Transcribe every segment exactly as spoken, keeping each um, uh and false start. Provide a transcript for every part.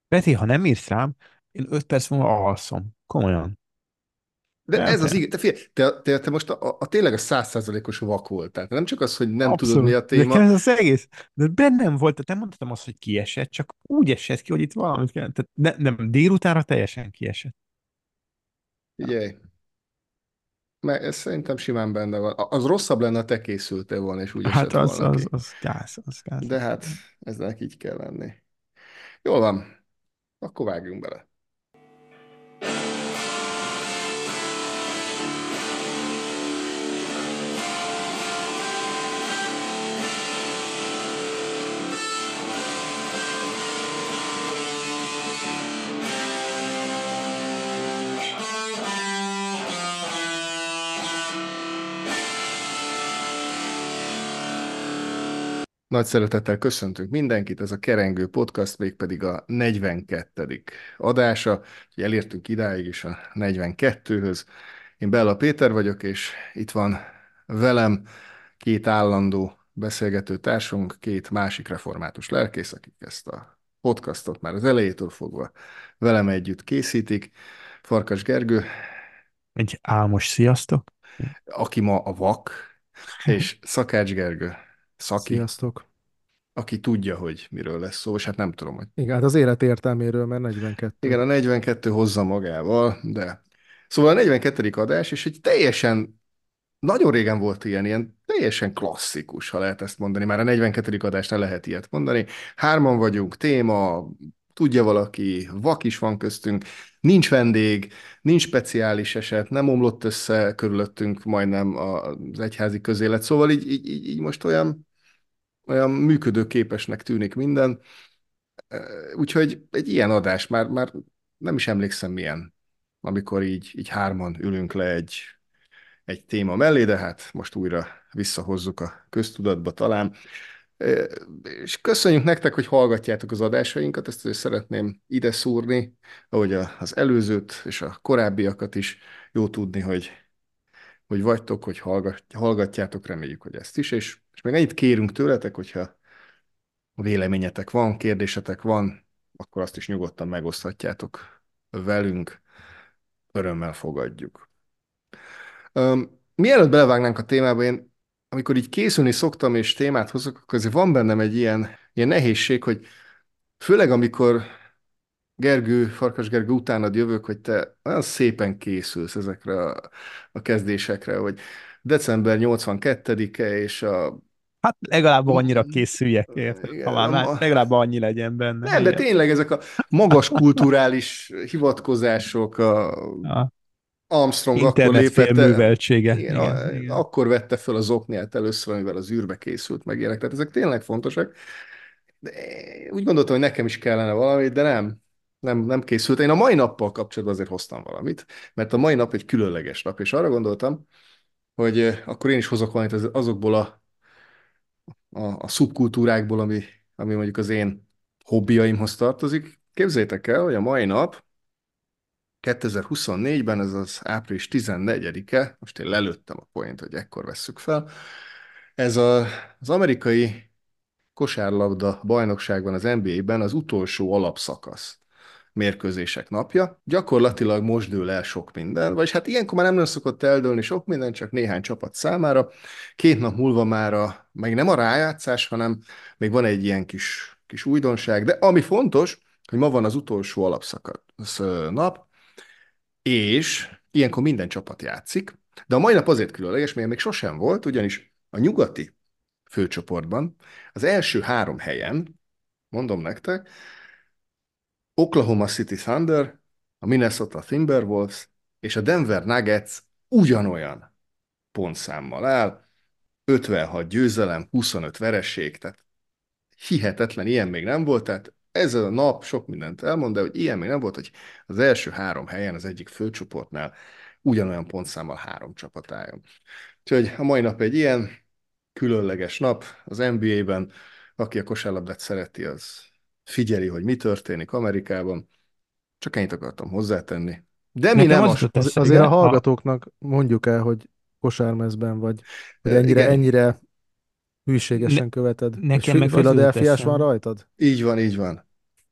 Peti, ha nem írsz rám, én öt perc múlva alszom. Komolyan. De Nem ez az fél. igaz. Te, figyelj, te, te, te most a, a tényleg a százszázalékos vak voltál. Nem csak az, hogy nem tudod, mi Abszolút. a De téma. nekem ez az egész. De bennem volt, tehát nem mondhatom azt, hogy kiesett, csak úgy esett ki, hogy itt valamit kell. Tehát ne, nem, délutánra teljesen kiesett. Ja. Figyelj, mert ez szerintem simán benne van. A- Az rosszabb lenne, ha te készültél volna, és úgy Hát esett az, volna az, ki. az gáz, az gáz. De hát eznek így kell lenni. Jól van, akkor vágjunk bele. Nagy szeretettel köszöntünk mindenkit, ez a Kerengő Podcast, mégpedig a negyvenkettedik adása. Úgyhogy elértünk idáig is a negyvenkettőhöz. Én Bella Péter vagyok, és itt van velem két állandó beszélgető társunk, két másik református lelkész, akik ezt a podcastot már az elejétől fogva velem együtt készítik. Farkas Gergő, Egy álmos sziasztok. aki ma a vak, és Szakács Gergő, Szaki, Sziasztok! aki tudja, hogy miről lesz szó, és hát nem tudom, hogy Igen, hát az élet értelméről, mert negyvenkettő. igen, a negyvenkettő hozza magával, de szóval a negyvenkettedik adás, és egy teljesen, nagyon régen volt ilyen, ilyen teljesen klasszikus, ha lehet ezt mondani, már a negyvenkettedik adásnál lehet ilyet mondani. Hárman vagyunk, téma, tudja valaki, vak is van köztünk, nincs vendég, nincs speciális eset, nem omlott össze körülöttünk majdnem az egyházi közélet, szóval így, így, így így most olyan, olyan működőképesnek tűnik minden. Úgyhogy egy ilyen adás, már, már nem is emlékszem milyen, amikor így, így hárman ülünk le egy, egy téma mellé, de hát most újra visszahozzuk a köztudatba talán. És köszönjük nektek, hogy hallgatjátok az adásainkat, ezt azért szeretném ide szúrni, ahogy a- az előzőt és a korábbiakat is jó tudni, hogy, hogy vagytok, hogy hallgat, hallgatjátok, reméljük, hogy ezt is, és, és még ennyit kérünk tőletek, hogyha véleményetek van, kérdésetek van, akkor azt is nyugodtan megoszthatjátok velünk, örömmel fogadjuk. Um, mielőtt belevágnánk a témába, én amikor így készülni szoktam és témát hozok, akkor azért van bennem egy ilyen, ilyen nehézség, hogy főleg amikor Gergő, Farkas Gergő utánad jövök, hogy te olyan szépen készülsz ezekre a, a kezdésekre, hogy december nyolcvankettedike és a Hát legalább annyira készüljek, érted? Ha igen, már, már a, legalább annyi legyen benne, nem, de igen. tényleg ezek a magas kulturális hivatkozások, a A Armstrong akkor internet lépett, félműveltsége, igen, igen, a, igen. akkor vette fel az okniát először, amivel az űrbe készült meg ilyenek. Tehát ezek tényleg fontosak. De úgy gondoltam, hogy nekem is kellene valami, de nem. Nem, nem készült. Én a mai nappal kapcsolatban azért hoztam valamit, mert a mai nap egy különleges nap, és arra gondoltam, hogy eh, akkor én is hozok valamit az- azokból a, a, a szubkultúrákból, ami, ami mondjuk az én hobbiaimhoz tartozik. Képzeljétek el, hogy a mai nap kétezer-huszonnégyben, ez az április tizennegyedike, most én lelőttem a point, hogy ekkor vesszük fel, ez a, az amerikai kosárlabda bajnokságban, az en bé á-ben az utolsó alapszakasz mérkőzések napja. Gyakorlatilag most dől el sok minden, vagyis hát ilyenkor már nem nagyon szokott eldőlni sok minden, csak néhány csapat számára. Két nap múlva már a, meg nem a rájátszás, hanem még van egy ilyen kis, kis újdonság, de ami fontos, hogy ma van az utolsó alapszakasz nap, és ilyenkor minden csapat játszik, de a mai nap azért különleges, mert még sosem volt, ugyanis a nyugati főcsoportban az első három helyen, mondom nektek, Oklahoma City Thunder, a Minnesota Timberwolves és a Denver Nuggets ugyanolyan pontszámmal áll, ötvenhat győzelem, huszonöt vereség, tehát hihetetlen, ilyen még nem volt, tehát ez a nap sok mindent elmond, de hogy ilyen még nem volt, hogy az első három helyen az egyik főcsoportnál ugyanolyan pontszámmal három csapat álljon. Úgyhogy a mai nap egy ilyen különleges nap az en bé á-ben, aki a kosárlabdát szereti, az figyeli, hogy mi történik Amerikában. Csak ennyit akartam hozzátenni. De mi Nekem nem az az... jutott Az, azért a eszembe, a, hallgatóknak mondjuk el, hogy kosármezben vagy, hogy e, ennyire, Igen, ennyire ne, hűségesen követed. Hogy nekem Fi- meg az jutott Philadelphiás van eszembe, rajtad? így van, így van.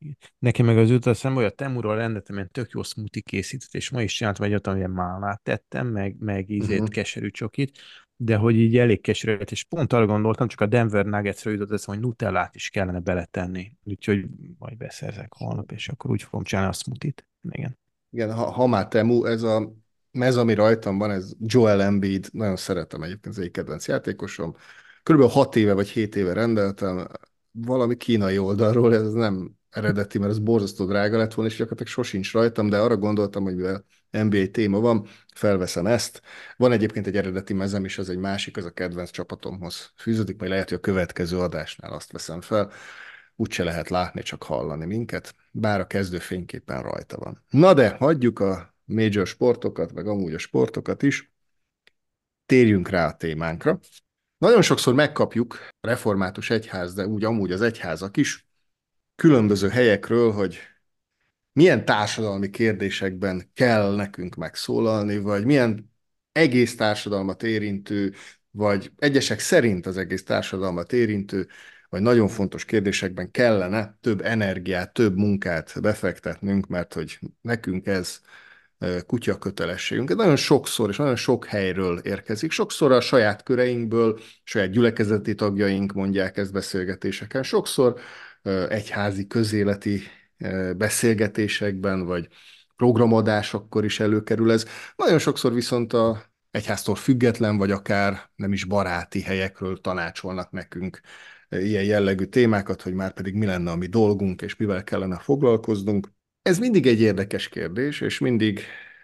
Nekem meg az jut eszembe, hogy a Temuról rendeltem ilyen tök jó smoothie készítőt, és ma is csináltam egyet, amilyen málnát tettem, meg, meg ízét, Uh-huh. keserű csokit, de hogy így elég keserű lett, és pont arra gondoltam, csak a Denver Nuggetsre jutott eszembe, hogy nutellát is kellene beletenni, úgyhogy majd beszerzek holnap, és akkor úgy fogom csinálni a smoothie-t. Igen. Igen, ha, ha már Temu, ez a ez, ami rajtam van, ez Joel Embiid, nagyon szeretem egyébként, az egyik kedvenc játékosom. Körülbelül hat éve vagy hét éve rendeltem, valami kínai oldalról, ez nem eredeti, mert ez borzasztó drága lett volna, és gyakorlatilag sosincs rajtam, de arra gondoltam, hogy mivel en bé á téma van, felveszem ezt. Van egyébként egy eredeti mezem is, az egy másik, az a kedvenc csapatomhoz fűződik, majd lehet, hogy a következő adásnál azt veszem fel. Úgyse lehet látni, csak hallani minket, bár a kezdő fényképen rajta van. Na de, hagyjuk a major sportokat, meg amúgy a sportokat is, térjünk rá a témánkra. Nagyon sokszor megkapjuk a református egyház, de úgy amúgy az egyházak is, különböző helyekről, hogy milyen társadalmi kérdésekben kell nekünk megszólalni, vagy milyen egész társadalmat érintő, vagy egyesek szerint az egész társadalmat érintő, vagy nagyon fontos kérdésekben kellene több energiát, több munkát befektetnünk, mert hogy nekünk ez kutya kötelességünk. Nagyon sokszor és nagyon sok helyről érkezik. Sokszor a saját köreinkből, saját gyülekezeti tagjaink mondják ezt beszélgetéseken. Sokszor egyházi, közéleti beszélgetésekben, vagy programadásokkor is előkerül ez. Nagyon sokszor viszont a egyháztól független, vagy akár nem is baráti helyekről tanácsolnak nekünk ilyen jellegű témákat, hogy már pedig mi lenne a mi dolgunk, és mivel kellene foglalkoznunk. Ez mindig egy érdekes kérdés, és mindig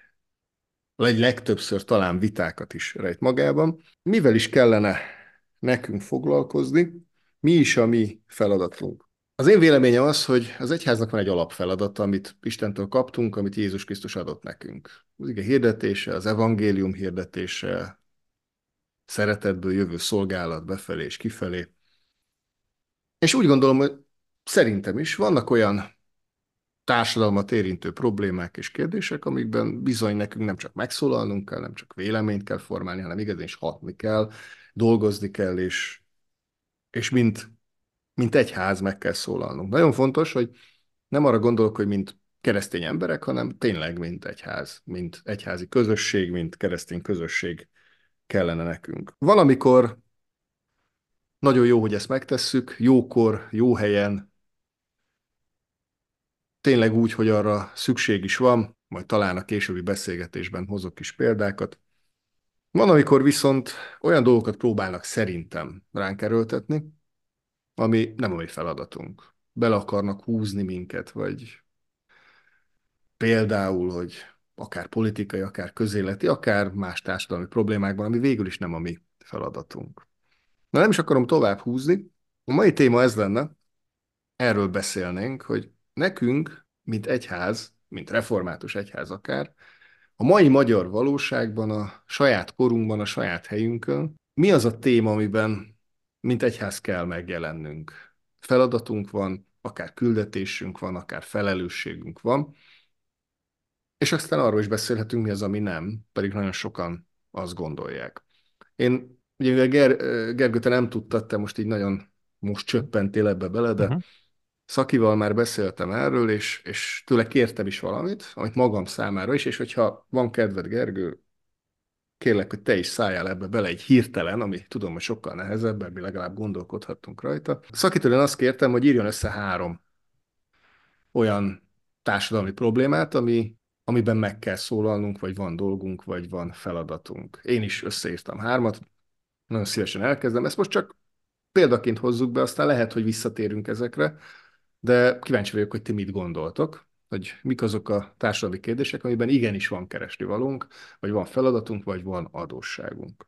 egy legtöbbször talán vitákat is rejt magában. Mivel is kellene nekünk foglalkozni, mi is a mi feladatunk? Az én véleményem az, hogy az egyháznak van egy alapfeladata, amit Istentől kaptunk, amit Jézus Krisztus adott nekünk. Az ige hirdetése, az evangélium hirdetése, szeretetből jövő szolgálat befelé és kifelé. És úgy gondolom, hogy szerintem is vannak olyan társadalmat érintő problémák és kérdések, amikben bizony nekünk nem csak megszólalnunk kell, nem csak véleményt kell formálni, hanem igazán is hatni kell, dolgozni kell, és, és mint, mint egyház meg kell szólalnunk. Nagyon fontos, hogy nem arra gondolok, hogy mint keresztény emberek, hanem tényleg mint egyház, mint egyházi közösség, mint keresztény közösség kellene nekünk. Valamikor nagyon jó, hogy ezt megtesszük, jókor, jó helyen, tényleg úgy, hogy arra szükség is van, majd talán a későbbi beszélgetésben hozok is példákat. Van, amikor viszont olyan dolgokat próbálnak szerintem ránk erőltetni, ami nem a mi feladatunk. Bele akarnak húzni minket, vagy például, hogy akár politikai, akár közéleti, akár más társadalmi problémákban, ami végül is nem a mi feladatunk. Na nem is akarom tovább húzni. A mai téma ez lenne, erről beszélnénk, hogy nekünk, mint egyház, mint református egyház akár, a mai magyar valóságban, a saját korunkban, a saját helyünkön, mi az a téma, amiben mint egyház kell megjelennünk? Feladatunk van, akár küldetésünk van, akár felelősségünk van, és aztán arról is beszélhetünk, mi az, ami nem, pedig nagyon sokan azt gondolják. Én, ugye mivel Ger Gergő, te nem tudtad, te most így nagyon most csöppentél ebbe bele, de Uh-huh. Szakival már beszéltem erről, és, és tőle kértem is valamit, amit magam számára is, és hogyha van kedved, Gergő, kérlek, hogy te is szálljál ebbe bele egy hirtelen, ami tudom, hogy sokkal nehezebb, mert mi legalább gondolkodhattunk rajta. Szakitől én azt kértem, hogy írjon össze három olyan társadalmi problémát, ami, amiben meg kell szólalnunk, vagy van dolgunk, vagy van feladatunk. Én is összeírtam hármat, nagyon szívesen elkezdem. Ezt most csak példaként hozzuk be, aztán lehet, hogy visszatérünk ezekre, de kíváncsi vagyok, hogy ti mit gondoltok, hogy mik azok a társadalmi kérdések, amiben igenis van keresnivalónk, vagy van feladatunk, vagy van adósságunk.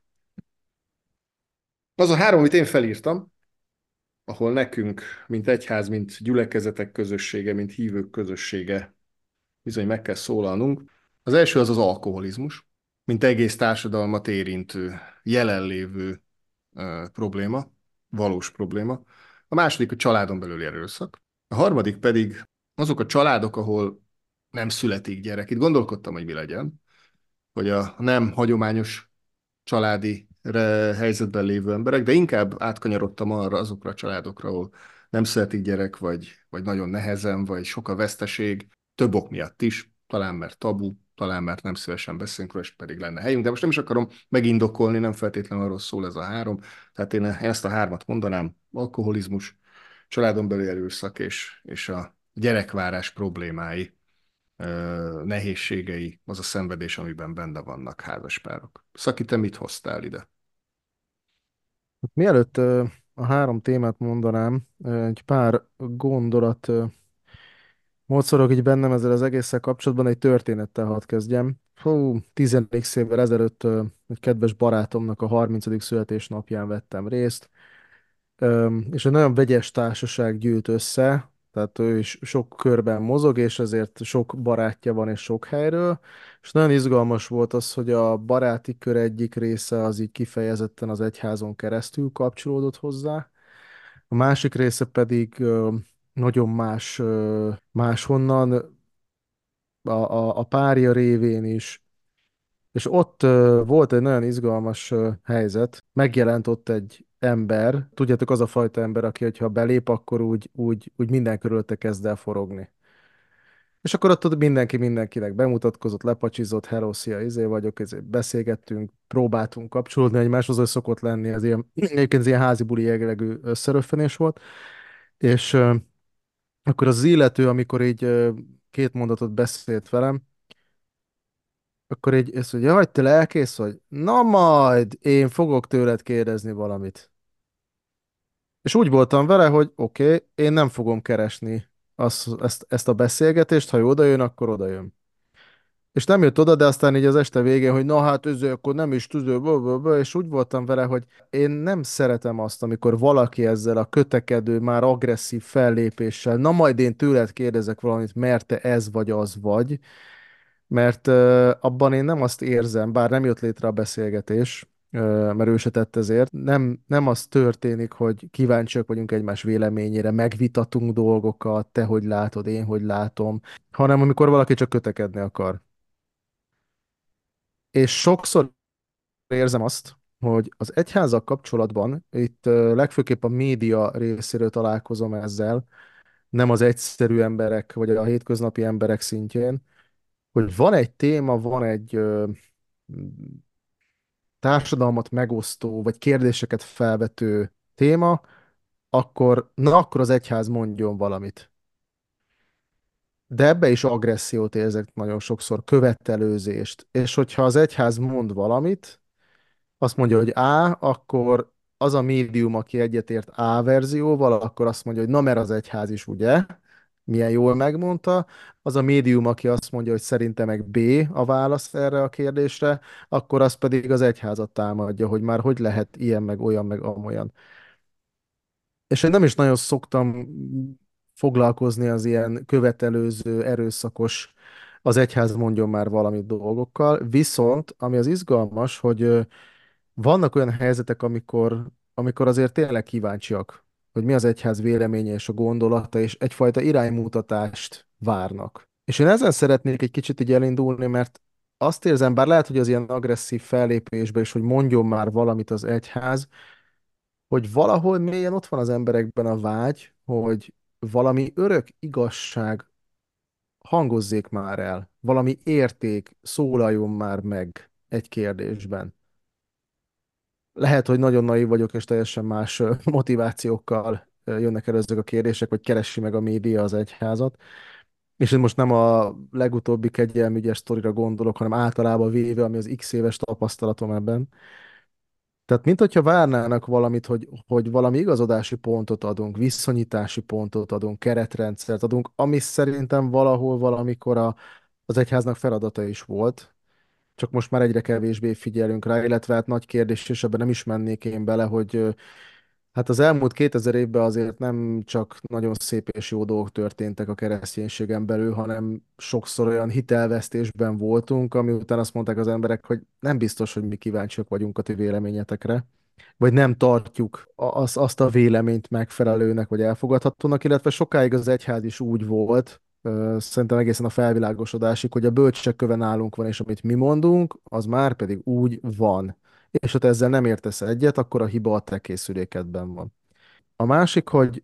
Az a három, amit én felírtam, ahol nekünk, mint egyház, mint gyülekezetek közössége, mint hívők közössége bizony meg kell szólalnunk. Az első az az alkoholizmus, mint egész társadalmat érintő, jelenlévő ö, probléma, valós probléma. A második a családon belüli erőszak. A harmadik pedig azok a családok, ahol nem születik gyerek. Itt gondolkodtam, hogy mi legyen, hogy a nem hagyományos családi helyzetben lévő emberek, de inkább átkanyarodtam arra azokra a családokra, ahol nem születik gyerek, vagy, vagy nagyon nehezen, vagy sok a veszteség, több ok miatt is, talán mert tabu, talán mert nem szívesen beszélünk róla, és pedig lenne helyünk, de most nem is akarom megindokolni, nem feltétlenül arról szól ez a három. Tehát én ezt a hármat mondanám: alkoholizmus, családon belüli erőszak és, és a gyerekvárás problémái, ö, nehézségei, az a szenvedés, amiben benne vannak házaspárok. Szaki, te mit hoztál ide? Mielőtt ö, a három témát mondanám, ö, egy pár gondolat ö, mocorog így bennem ezzel az egésszel kapcsolatban, egy történettel hadd kezdjem. Hú, tíz évvel ezelőtt ö, egy kedves barátomnak a harmincadik születésnapján vettem részt. Öm, és egy nagyon vegyes társaság gyűlt össze, tehát ő is sok körben mozog, és ezért sok barátja van, és sok helyről, és nagyon izgalmas volt az, hogy a baráti kör egyik része az így kifejezetten az egyházon keresztül kapcsolódott hozzá, a másik része pedig ö, nagyon más, ö, máshonnan, a, a, a párja révén is. És ott ö, volt egy nagyon izgalmas ö, helyzet. Megjelent ott egy ember, tudjátok, az a fajta ember, aki, hogyha belép, akkor úgy, úgy, úgy minden körülötte kezd el forogni. És akkor ott, ott mindenki mindenkinek bemutatkozott, lepacsizott, hello, szia, izé vagyok, ezért beszélgettünk, próbáltunk kapcsolódni egymáshoz, hogy szokott lenni, az ilyen, egyébként ez ilyen házi buli jellegű összeröffenés volt. És ö, akkor az illető, amikor így ö, két mondatot beszélt velem, akkor így ezt mondja, hogy te lelkész vagy? Na majd, én fogok tőled kérdezni valamit. És úgy voltam vele, hogy oké, okay, én nem fogom keresni azt, ezt, ezt a beszélgetést, ha ő oda jön, akkor oda jön. És nem jött oda, de aztán így az este végén, hogy na hát ez akkor nem is tudő, és úgy voltam vele, hogy én nem szeretem azt, amikor valaki ezzel a kötekedő, már agresszív fellépéssel, na majd én tőled kérdezek valamit, mert te ez vagy az vagy, mert ö, abban én nem azt érzem, bár nem jött létre a beszélgetés, ö, mert ő se tett ezért, nem, nem az történik, hogy kíváncsiak vagyunk egymás véleményére, megvitatunk dolgokat, te hogy látod, én hogy látom, hanem amikor valaki csak kötekedni akar. És sokszor érzem azt, hogy az egyházzal kapcsolatban, itt ö, legfőképp a média részéről találkozom ezzel, nem az egyszerű emberek, vagy a hétköznapi emberek szintjén, hogy van egy téma, van egy ö, társadalmat megosztó, vagy kérdéseket felvető téma, akkor, na akkor az egyház mondjon valamit. De ebbe is agressziót érzek nagyon sokszor, követelőzést. És hogyha az egyház mond valamit, azt mondja, hogy A, akkor az a médium, aki egyetért A verzióval, akkor azt mondja, hogy na mert az egyház is, ugye? Milyen jól megmondta. Az a médium, aki azt mondja, hogy szerinte meg B a válasz erre a kérdésre, akkor az pedig az egyházat támadja, hogy már hogy lehet ilyen, meg olyan, meg amolyan. És én nem is nagyon szoktam foglalkozni az ilyen követelőző, erőszakos, az egyház mondjon már valamit dolgokkal. Viszont, ami az izgalmas, hogy ö, vannak olyan helyzetek, amikor, amikor azért tényleg kíváncsiak, hogy mi az egyház véleménye és a gondolata, és egyfajta iránymutatást várnak. És én ezen szeretnék egy kicsit így elindulni, mert azt érzem, bár lehet, hogy az ilyen agresszív fellépésben is, hogy mondjon már valamit az egyház, hogy valahol mélyen ott van az emberekben a vágy, hogy valami örök igazság hangozzék már el, valami érték szólaljon már meg egy kérdésben. Lehet, hogy nagyon naív vagyok, és teljesen más ö, motivációkkal ö, jönnek el ezek a kérdések, hogy keressi meg a média az egyházat. És én most nem a legutóbbi kegyelmügyes sztorira gondolok, hanem általában véve, ami az x éves tapasztalatom ebben. Tehát, mint hogyha várnának valamit, hogy, hogy valami igazodási pontot adunk, viszonyítási pontot adunk, keretrendszert adunk, ami szerintem valahol valamikor a, az egyháznak feladata is volt, csak most már egyre kevésbé figyelünk rá, illetve hát nagy kérdés, és ebben nem is mennék én bele, hogy ö, hát az elmúlt kétezer évben azért nem csak nagyon szép és jó dolgok történtek a kereszténységen belül, hanem sokszor olyan hitelvesztésben voltunk, ami után azt mondták az emberek, hogy nem biztos, hogy mi kíváncsiak vagyunk a ti véleményetekre, vagy nem tartjuk a- az, azt a véleményt megfelelőnek, vagy elfogadhatónak, illetve sokáig az egyház is úgy volt, ö, szerintem egészen a felvilágosodásig, hogy a bölcsek köve nálunk van, és amit mi mondunk, az már pedig úgy van. És ha te ezzel nem értesz egyet, akkor a hiba a te készülékedben van. A másik, hogy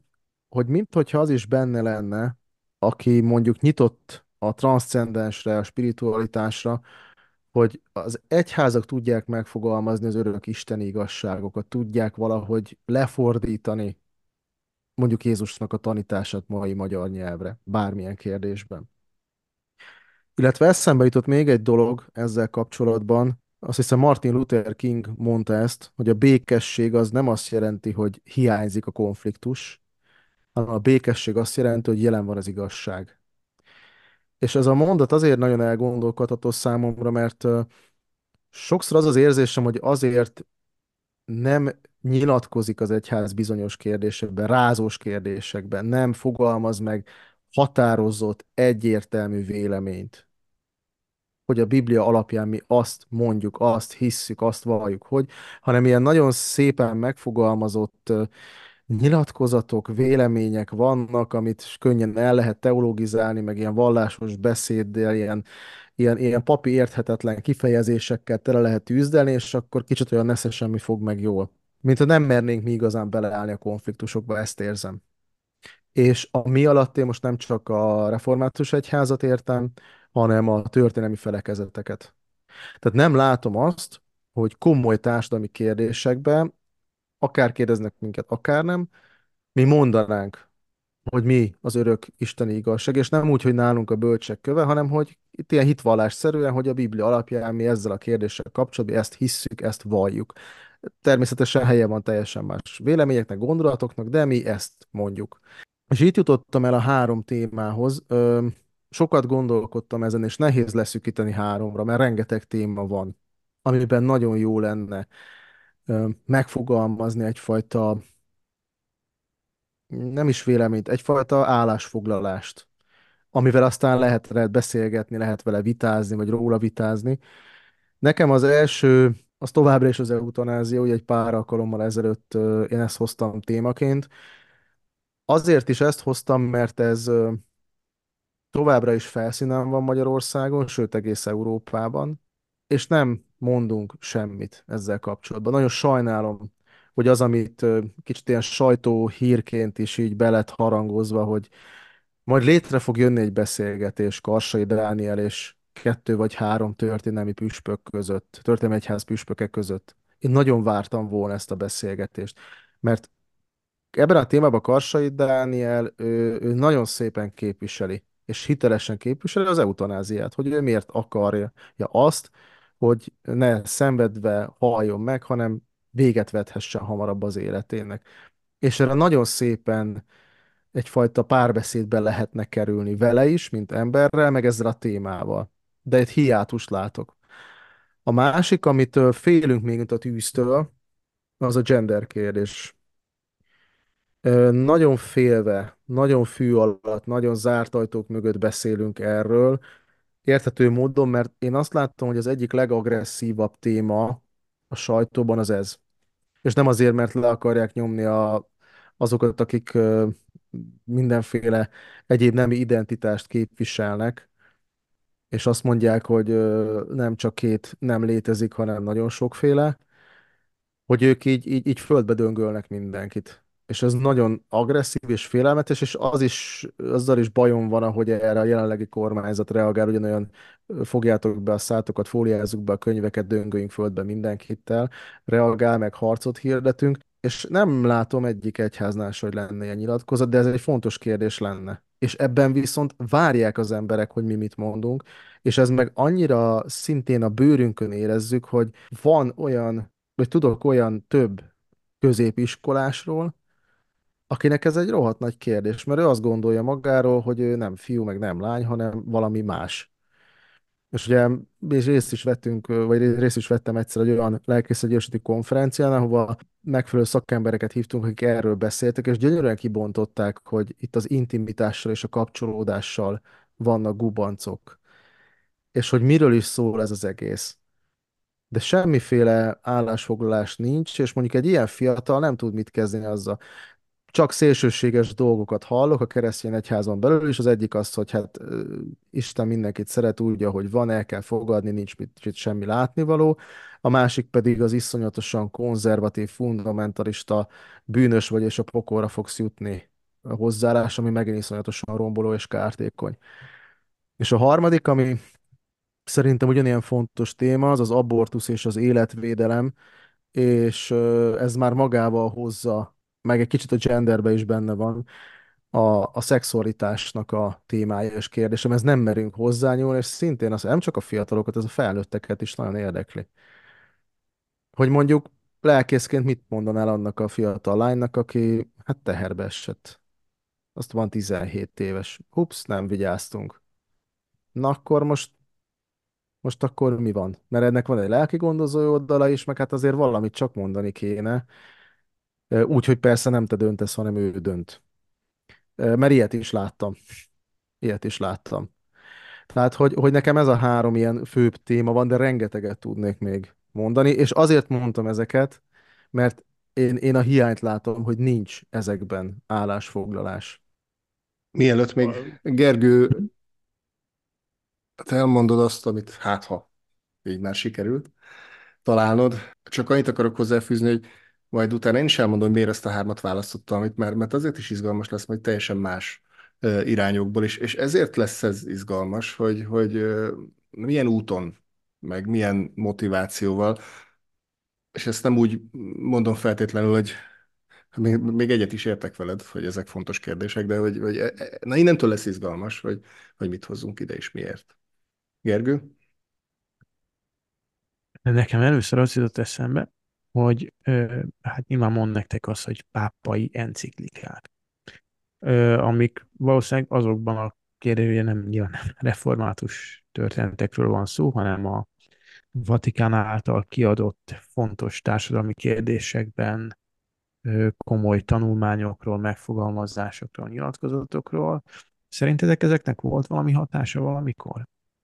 hogy minthogyha az is benne lenne, aki mondjuk nyitott a transzcendensre, a spiritualitásra, hogy az egyházak tudják megfogalmazni az örök isteni igazságokat, tudják valahogy lefordítani mondjuk Jézusnak a tanítását mai magyar nyelvre, bármilyen kérdésben. Illetve eszembe jutott még egy dolog ezzel kapcsolatban. Azt hiszem Martin Luther King mondta ezt, hogy a békesség az nem azt jelenti, hogy hiányzik a konfliktus, hanem a békesség azt jelenti, hogy jelen van az igazság. És ez a mondat azért nagyon elgondolkodható számomra, mert ö, sokszor az az érzésem, hogy azért nem nyilatkozik az egyház bizonyos kérdésekben, rázós kérdésekben, nem fogalmaz meg határozott, egyértelmű véleményt, hogy a Biblia alapján mi azt mondjuk, azt hisszük, azt valljuk, hogy, hanem ilyen nagyon szépen megfogalmazott ö, nyilatkozatok, vélemények vannak, amit könnyen el lehet teologizálni, meg ilyen vallásos beszéddel, ilyen, ilyen, ilyen papi érthetetlen kifejezésekkel tele lehet tűzdelni, és akkor kicsit olyan nesze semmi fog meg jól. Mint ha nem mernénk mi igazán beleállni a konfliktusokba, ezt érzem. És a mi alatt én most nem csak a református egyházat értem, hanem a történelmi felekezeteket. Tehát nem látom azt, hogy komoly társadalmi kérdésekben, akár kérdeznek minket, akár nem, mi mondanánk, hogy mi az örök isteni igazság, és nem úgy, hogy nálunk a bölcsek köve, hanem hogy itt ilyen hitvallásszerűen, hogy a Biblia alapján mi ezzel a kérdéssel kapcsolatban ezt hisszük, ezt valljuk. Természetesen helye van teljesen más véleményeknek, gondolatoknak, de mi ezt mondjuk. És itt jutottam el a három témához. Ö, sokat gondolkodtam ezen, és nehéz leszűkíteni háromra, mert rengeteg téma van, amiben nagyon jó lenne ö, megfogalmazni egyfajta, nem is véleményt, egyfajta állásfoglalást, amivel aztán lehet, lehet beszélgetni, lehet vele vitázni, vagy róla vitázni. Nekem az első, az továbbra is az eutanázia, ugye egy pár alkalommal ezelőtt ö, én ezt hoztam témaként. Azért is ezt hoztam, mert ez ö, továbbra is felszínen van Magyarországon, sőt egész Európában, és nem mondunk semmit ezzel kapcsolatban. Nagyon sajnálom, hogy az, amit ö, kicsit ilyen sajtóhírként is így be lett harangozva, hogy majd létre fog jönni egy beszélgetés Karsai Dániel és kettő vagy három történelmi püspök között, történelmi egyház püspöke között. Én nagyon vártam volna ezt a beszélgetést, mert ebben a témában Karsai Dániel, ő, ő nagyon szépen képviseli, és hitelesen képviseli az eutanáziát, hogy ő miért akarja azt, hogy ne szenvedve haljon meg, hanem véget vethessen hamarabb az életének. És erre nagyon szépen egyfajta párbeszédbe lehetne kerülni vele is, mint emberrel, meg ezzel a témával. De egy hiátust látok. A másik, amitől félünk még, mint a tűztől, az a gender kérdés. Ö, Nagyon félve, nagyon fű alatt, nagyon zárt ajtók mögött beszélünk erről, érthető módon, mert én azt láttam, hogy az egyik legagresszívabb téma a sajtóban az ez. És nem azért, mert le akarják nyomni a, azokat, akik ö, mindenféle egyéb nemi identitást képviselnek, és azt mondják, hogy ö, nem csak két nem létezik, hanem nagyon sokféle, hogy ők így, így, így földbe döngölnek mindenkit. És ez nagyon agresszív és félelmetes, és az is, azzal is bajom van, ahogy erre a jelenlegi kormányzat reagál, ugyanolyan ö, fogjátok be a szátokat, fóliázzuk be a könyveket, döngöljünk földbe mindenkittel, reagál, meg harcot hirdetünk, és nem látom egyik egyháznál se, hogy lenne ilyen nyilatkozat, de ez egy fontos kérdés lenne. És ebben viszont várják az emberek, hogy mi mit mondunk, és ez meg annyira szintén a bőrünkön érezzük, hogy van olyan, vagy tudok olyan több középiskolásról, akinek ez egy rohadt nagy kérdés, mert ő azt gondolja magáról, hogy ő nem fiú, meg nem lány, hanem valami más. És ugye és részt is vettünk, vagy részt is vettem egyszer egy olyan lelkészegyesíti konferencián, ahova megfelelő szakembereket hívtunk, akik erről beszéltek, és gyönyörűen kibontották, hogy itt az intimitással és a kapcsolódással vannak gubancok, és hogy miről is szól ez az egész. De semmiféle állásfoglalás nincs, és mondjuk egy ilyen fiatal nem tud mit kezdeni azzal. Csak szélsőséges dolgokat hallok a keresztény egyházon belül, és az egyik az, hogy hát ö, Isten mindenkit szeret úgy, ahogy van, el kell fogadni, nincs mit, mit semmi látnivaló. A másik pedig az iszonyatosan konzervatív, fundamentalista, bűnös vagy, és a pokolra fogsz jutni hozzáállás, ami megint iszonyatosan romboló és kártékony. És a harmadik, ami szerintem ugyanilyen fontos téma, az az abortusz és az életvédelem, és ö, ez már magával hozza, meg egy kicsit a genderbe is benne van, a, a szexualitásnak a témája és kérdésem, ez nem merünk hozzányúlni, és szintén az nem csak a fiatalokat, ez a felnőtteket is nagyon érdekli. Hogy mondjuk lelkészként mit mondanál annak a fiatal lánynak, aki hát teherbe esett. Azt van tizenhét éves. Ups, nem vigyáztunk. Na akkor most, most akkor mi van? Mert ennek van egy lelki gondozó oldala is, meg hát azért valamit csak mondani kéne. Úgy, hogy persze nem te döntesz, hanem ő dönt. Mert ilyet is láttam. Ilyet is láttam. Tehát, hogy, hogy nekem ez a három ilyen főbb téma van, de rengeteget tudnék még mondani, és azért mondtam ezeket, mert én, én a hiányt látom, hogy nincs ezekben állásfoglalás. Mielőtt még Gergő, te elmondod azt, amit hát ha így már sikerült találnod. Csak annyit akarok hozzáfűzni, hogy majd utána én is elmondom, hogy miért ezt a hármat választottam, amit mert, mert azért is izgalmas lesz, majd teljesen más ö, irányokból is, és ezért lesz ez izgalmas, hogy, hogy ö, milyen úton, meg milyen motivációval, és ezt nem úgy mondom feltétlenül, hogy még, még egyet is értek veled, hogy ezek fontos kérdések, de hogy, hogy e- e- na innentől lesz izgalmas, hogy, hogy mit hozzunk ide és miért. Gergő? Nekem először az jutott eszembe, hogy ö, hát nyilván mond nektek azt, hogy pápai enciklikák, ö, amik valószínűleg azokban a kérdőjében nem nyilván nem református történetekről van szó, hanem a Vatikán által kiadott fontos társadalmi kérdésekben ö, komoly tanulmányokról, megfogalmazásokról, nyilatkozatokról. Szerintetek ezeknek volt valami hatása valamikor?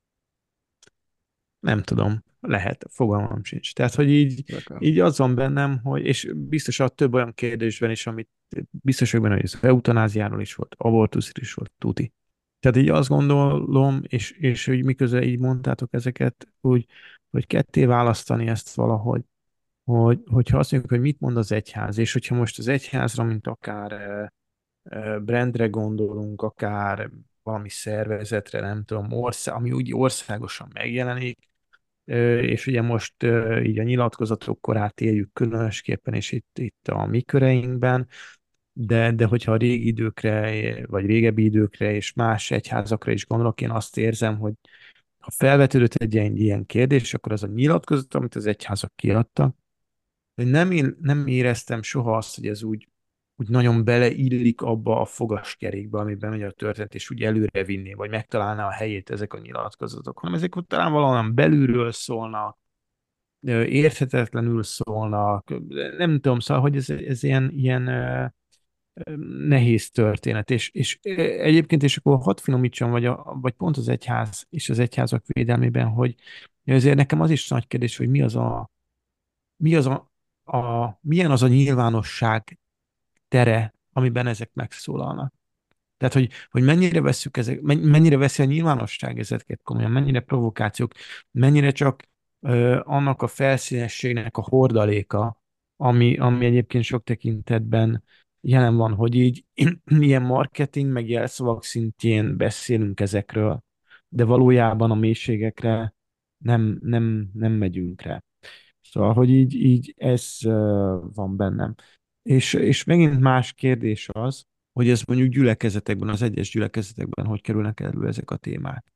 Nem tudom, lehet, fogalmam sincs. Tehát, hogy így, Nekem. így az van bennem, hogy, és biztos a több olyan kérdésben is, amit biztos vagyok benne, hogy az eutanáziáról is volt, abortuszról is volt, tuti. Tehát így azt gondolom, és, és hogy miközben így mondtátok ezeket, úgy, hogy ketté választani ezt valahogy, hogy, hogyha azt mondjuk, hogy mit mond az egyház, és hogyha most az egyházra, mint akár eh, eh, brandre gondolunk, akár valami szervezetre, nem tudom, ország, ami úgy országosan megjelenik, Ö, és ugye most ö, így a nyilatkozatok korát éljük különösképpen, és itt, itt a mi köreinkben, de, de hogyha a régi időkre, vagy régebbi időkre, és más egyházakra is gondolok, én azt érzem, hogy ha felvetődött egy ilyen, ilyen kérdés, akkor az a nyilatkozat, amit az egyházak kiadtak, hogy nem, él- nem éreztem soha azt, hogy ez úgy, úgy nagyon beleillik abba a fogaskerékbe, amiben megy a történet, és úgy előre vinné, vagy megtalálná a helyét ezek a nyilatkozatok, hanem ezek ott talán valahol belülről szólnak, ö, érthetetlenül szólnak, nem tudom, szóval, hogy ez, ez ilyen, ilyen ö, ö, nehéz történet, és, és ö, egyébként, és akkor hadd finomítsam, vagy, a, vagy pont az egyház és az egyházak védelmében, hogy azért nekem az is nagy kérdés, hogy mi az a, mi az a, a milyen az a nyilvánosság tere, amiben ezek megszólalnak. Tehát, hogy, hogy mennyire vesszük ezek, mennyire veszi a nyilvánosság ezeket komolyan, mennyire provokációk, mennyire csak ö, annak a felszínességnek a hordaléka, ami, ami egyébként sok tekintetben jelen van, hogy így ilyen marketing, meg jelszavak szintjén beszélünk ezekről, de valójában a mélységekre nem, nem, nem megyünk rá. Szóval, hogy így, így ez ö, van bennem. És, és megint más kérdés az, hogy ez mondjuk gyülekezetekben, az egyes gyülekezetekben hogy kerülnek elő ezek a témák.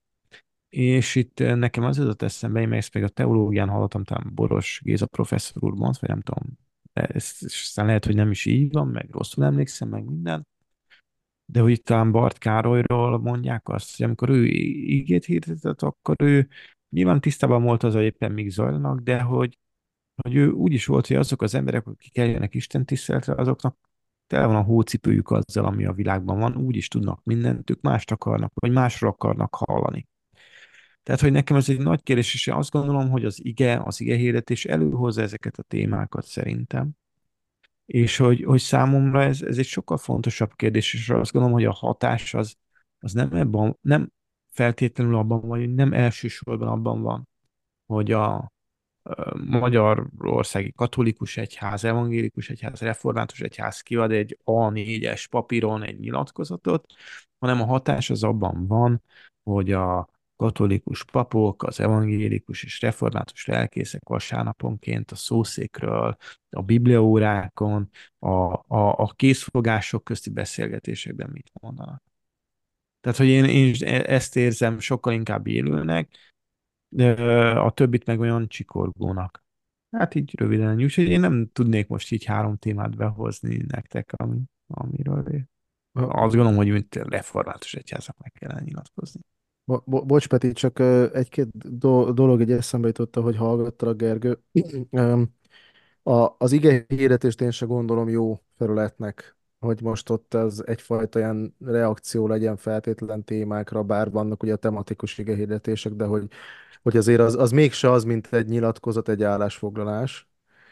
És itt eh, nekem az jutott eszembe, én meg ezt még a teológián hallottam, talán Boros Géza professzor úr mond, vagy nem tudom, de ez, és aztán lehet, hogy nem is így van, meg rosszul emlékszem, meg minden, de hogy itt talán Bart Károlyról mondják azt, hogy amikor ő igét hirdetett, akkor ő nyilván tisztában volt az, hogy éppen még zajlanak, de hogy hogy ő úgy is volt, hogy azok az emberek, akik eljönnek Isten tiszteletre, azoknak tele van a hócipőjük azzal, ami a világban van, úgy is tudnak mindent, ők mást akarnak, vagy másról akarnak hallani. Tehát, hogy nekem ez egy nagy kérdés, és én azt gondolom, hogy az ige, az ige hirdetés előhozza ezeket a témákat szerintem, és hogy, hogy számomra ez, ez egy sokkal fontosabb kérdés, és azt gondolom, hogy a hatás az, az nem ebben, nem feltétlenül abban van, hogy nem elsősorban abban van, hogy a, Magyarországi Katolikus Egyház, Evangélikus Egyház, Református Egyház kiad egy á négyes papíron egy nyilatkozatot, hanem a hatás az abban van, hogy a katolikus papok, az evangélikus és református lelkészek vasárnaponként a szószékről, a bibliaórákon, a, a, a készfogások közti beszélgetésekben mit mondanak. Tehát, hogy én, én ezt érzem sokkal inkább élőnek, de a többit meg olyan csikorgónak. Hát így röviden, úgyhogy én nem tudnék most így három témát behozni nektek, ami, amiről én azt gondolom, hogy mint református egyházak meg kellene nyilatkozni. Bo- bo- bocs, Peti, csak ö, egy-két do- dolog egy eszembe jutott, hogy hallgattalak, Gergő. Öm, a, az ige hirdetést én se gondolom jó felületnek, hogy most ott az egyfajta ilyen reakció legyen feltétlen témákra, bár vannak ugye a tematikus ige hirdetések, de hogy, hogy azért az, az mégse az, mint egy nyilatkozat, egy állásfoglalás.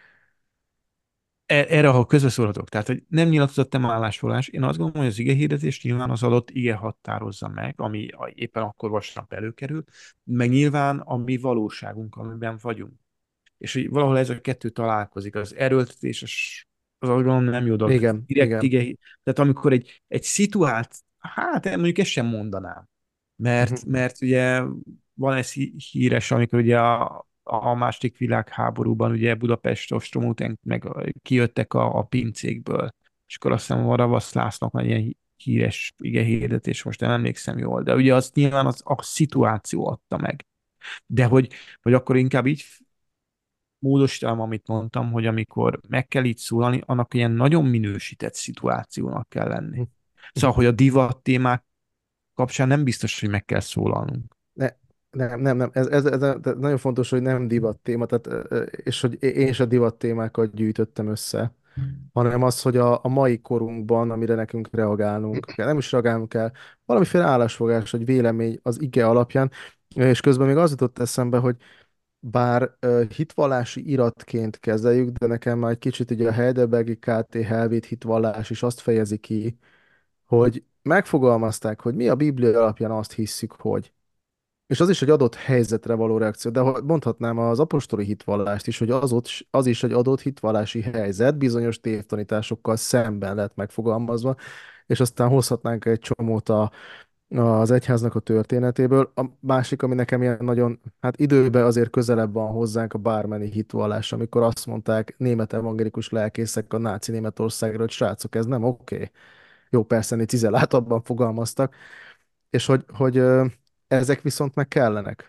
E- Erre, ha közbeszólhatok, tehát, hogy nem nyilatkozott nem állásfoglalás, én azt gondolom, hogy az ige hirdetés nyilván az adott ige határozza meg, ami a- éppen akkor vasárnap előkerül, meg nyilván a mi valóságunk, amiben vagyunk. És hogy valahol ez a kettő találkozik, az erőltetés, az, az azt gondolom nem jó dolog. Tehát Igen, direkt igen. ige, tehát amikor egy, egy szituált, hát mondjuk ezt sem mondanám, mert, Mhm. mert ugye van ez hí- híres, amikor ugye a, a második világháborúban ugye Budapest ostrom után meg kijöttek a, a pincékből, és akkor azt hiszem a Ravasz Lászlónak van ilyen hí- híres ige hirdetés, most nem emlékszem jól, de ugye az nyilván az, a szituáció adta meg. De hogy, hogy akkor inkább így módosítom, amit mondtam, hogy amikor meg kell így szólalni, annak ilyen nagyon minősített szituációnak kell lenni. Szóval, hogy a divat témák kapcsán nem biztos, hogy meg kell szólalnunk. Ne, nem, nem, nem. Ez, ez, ez ez nagyon fontos, hogy nem divat téma, tehát, ö, ö, és hogy én is a divat témákat gyűjtöttem össze, hanem az, hogy a, a mai korunkban, amire nekünk reagálnunk kell, nem is reagálnunk kell, valamiféle állásfogás, vagy vélemény az ige alapján, és közben még az jutott eszembe, hogy bár ö, hitvallási iratként kezeljük, de nekem már egy kicsit ugye a Heidelbergi ká té Helvét hitvallás is azt fejezi ki, hogy megfogalmazták, hogy mi a Biblia alapján azt hisszük, hogy. És az is egy adott helyzetre való reakció, de ha- mondhatnám az apostoli hitvallást is, hogy az, ott, az is egy adott hitvallási helyzet, bizonyos tévtanításokkal szemben lett megfogalmazva, és aztán hozhatnánk egy csomót a, az egyháznak a történetéből. A másik, ami nekem ilyen nagyon, hát időben azért közelebb van hozzánk, a bármeni hitvallás, amikor azt mondták német evangélikus lelkészek a náci Németországról, hogy srácok, ez nem oké. Okay. Jó, persze, egy cizeláltabban fogalmaztak, és hogy, hogy ö, ezek viszont meg kellenek.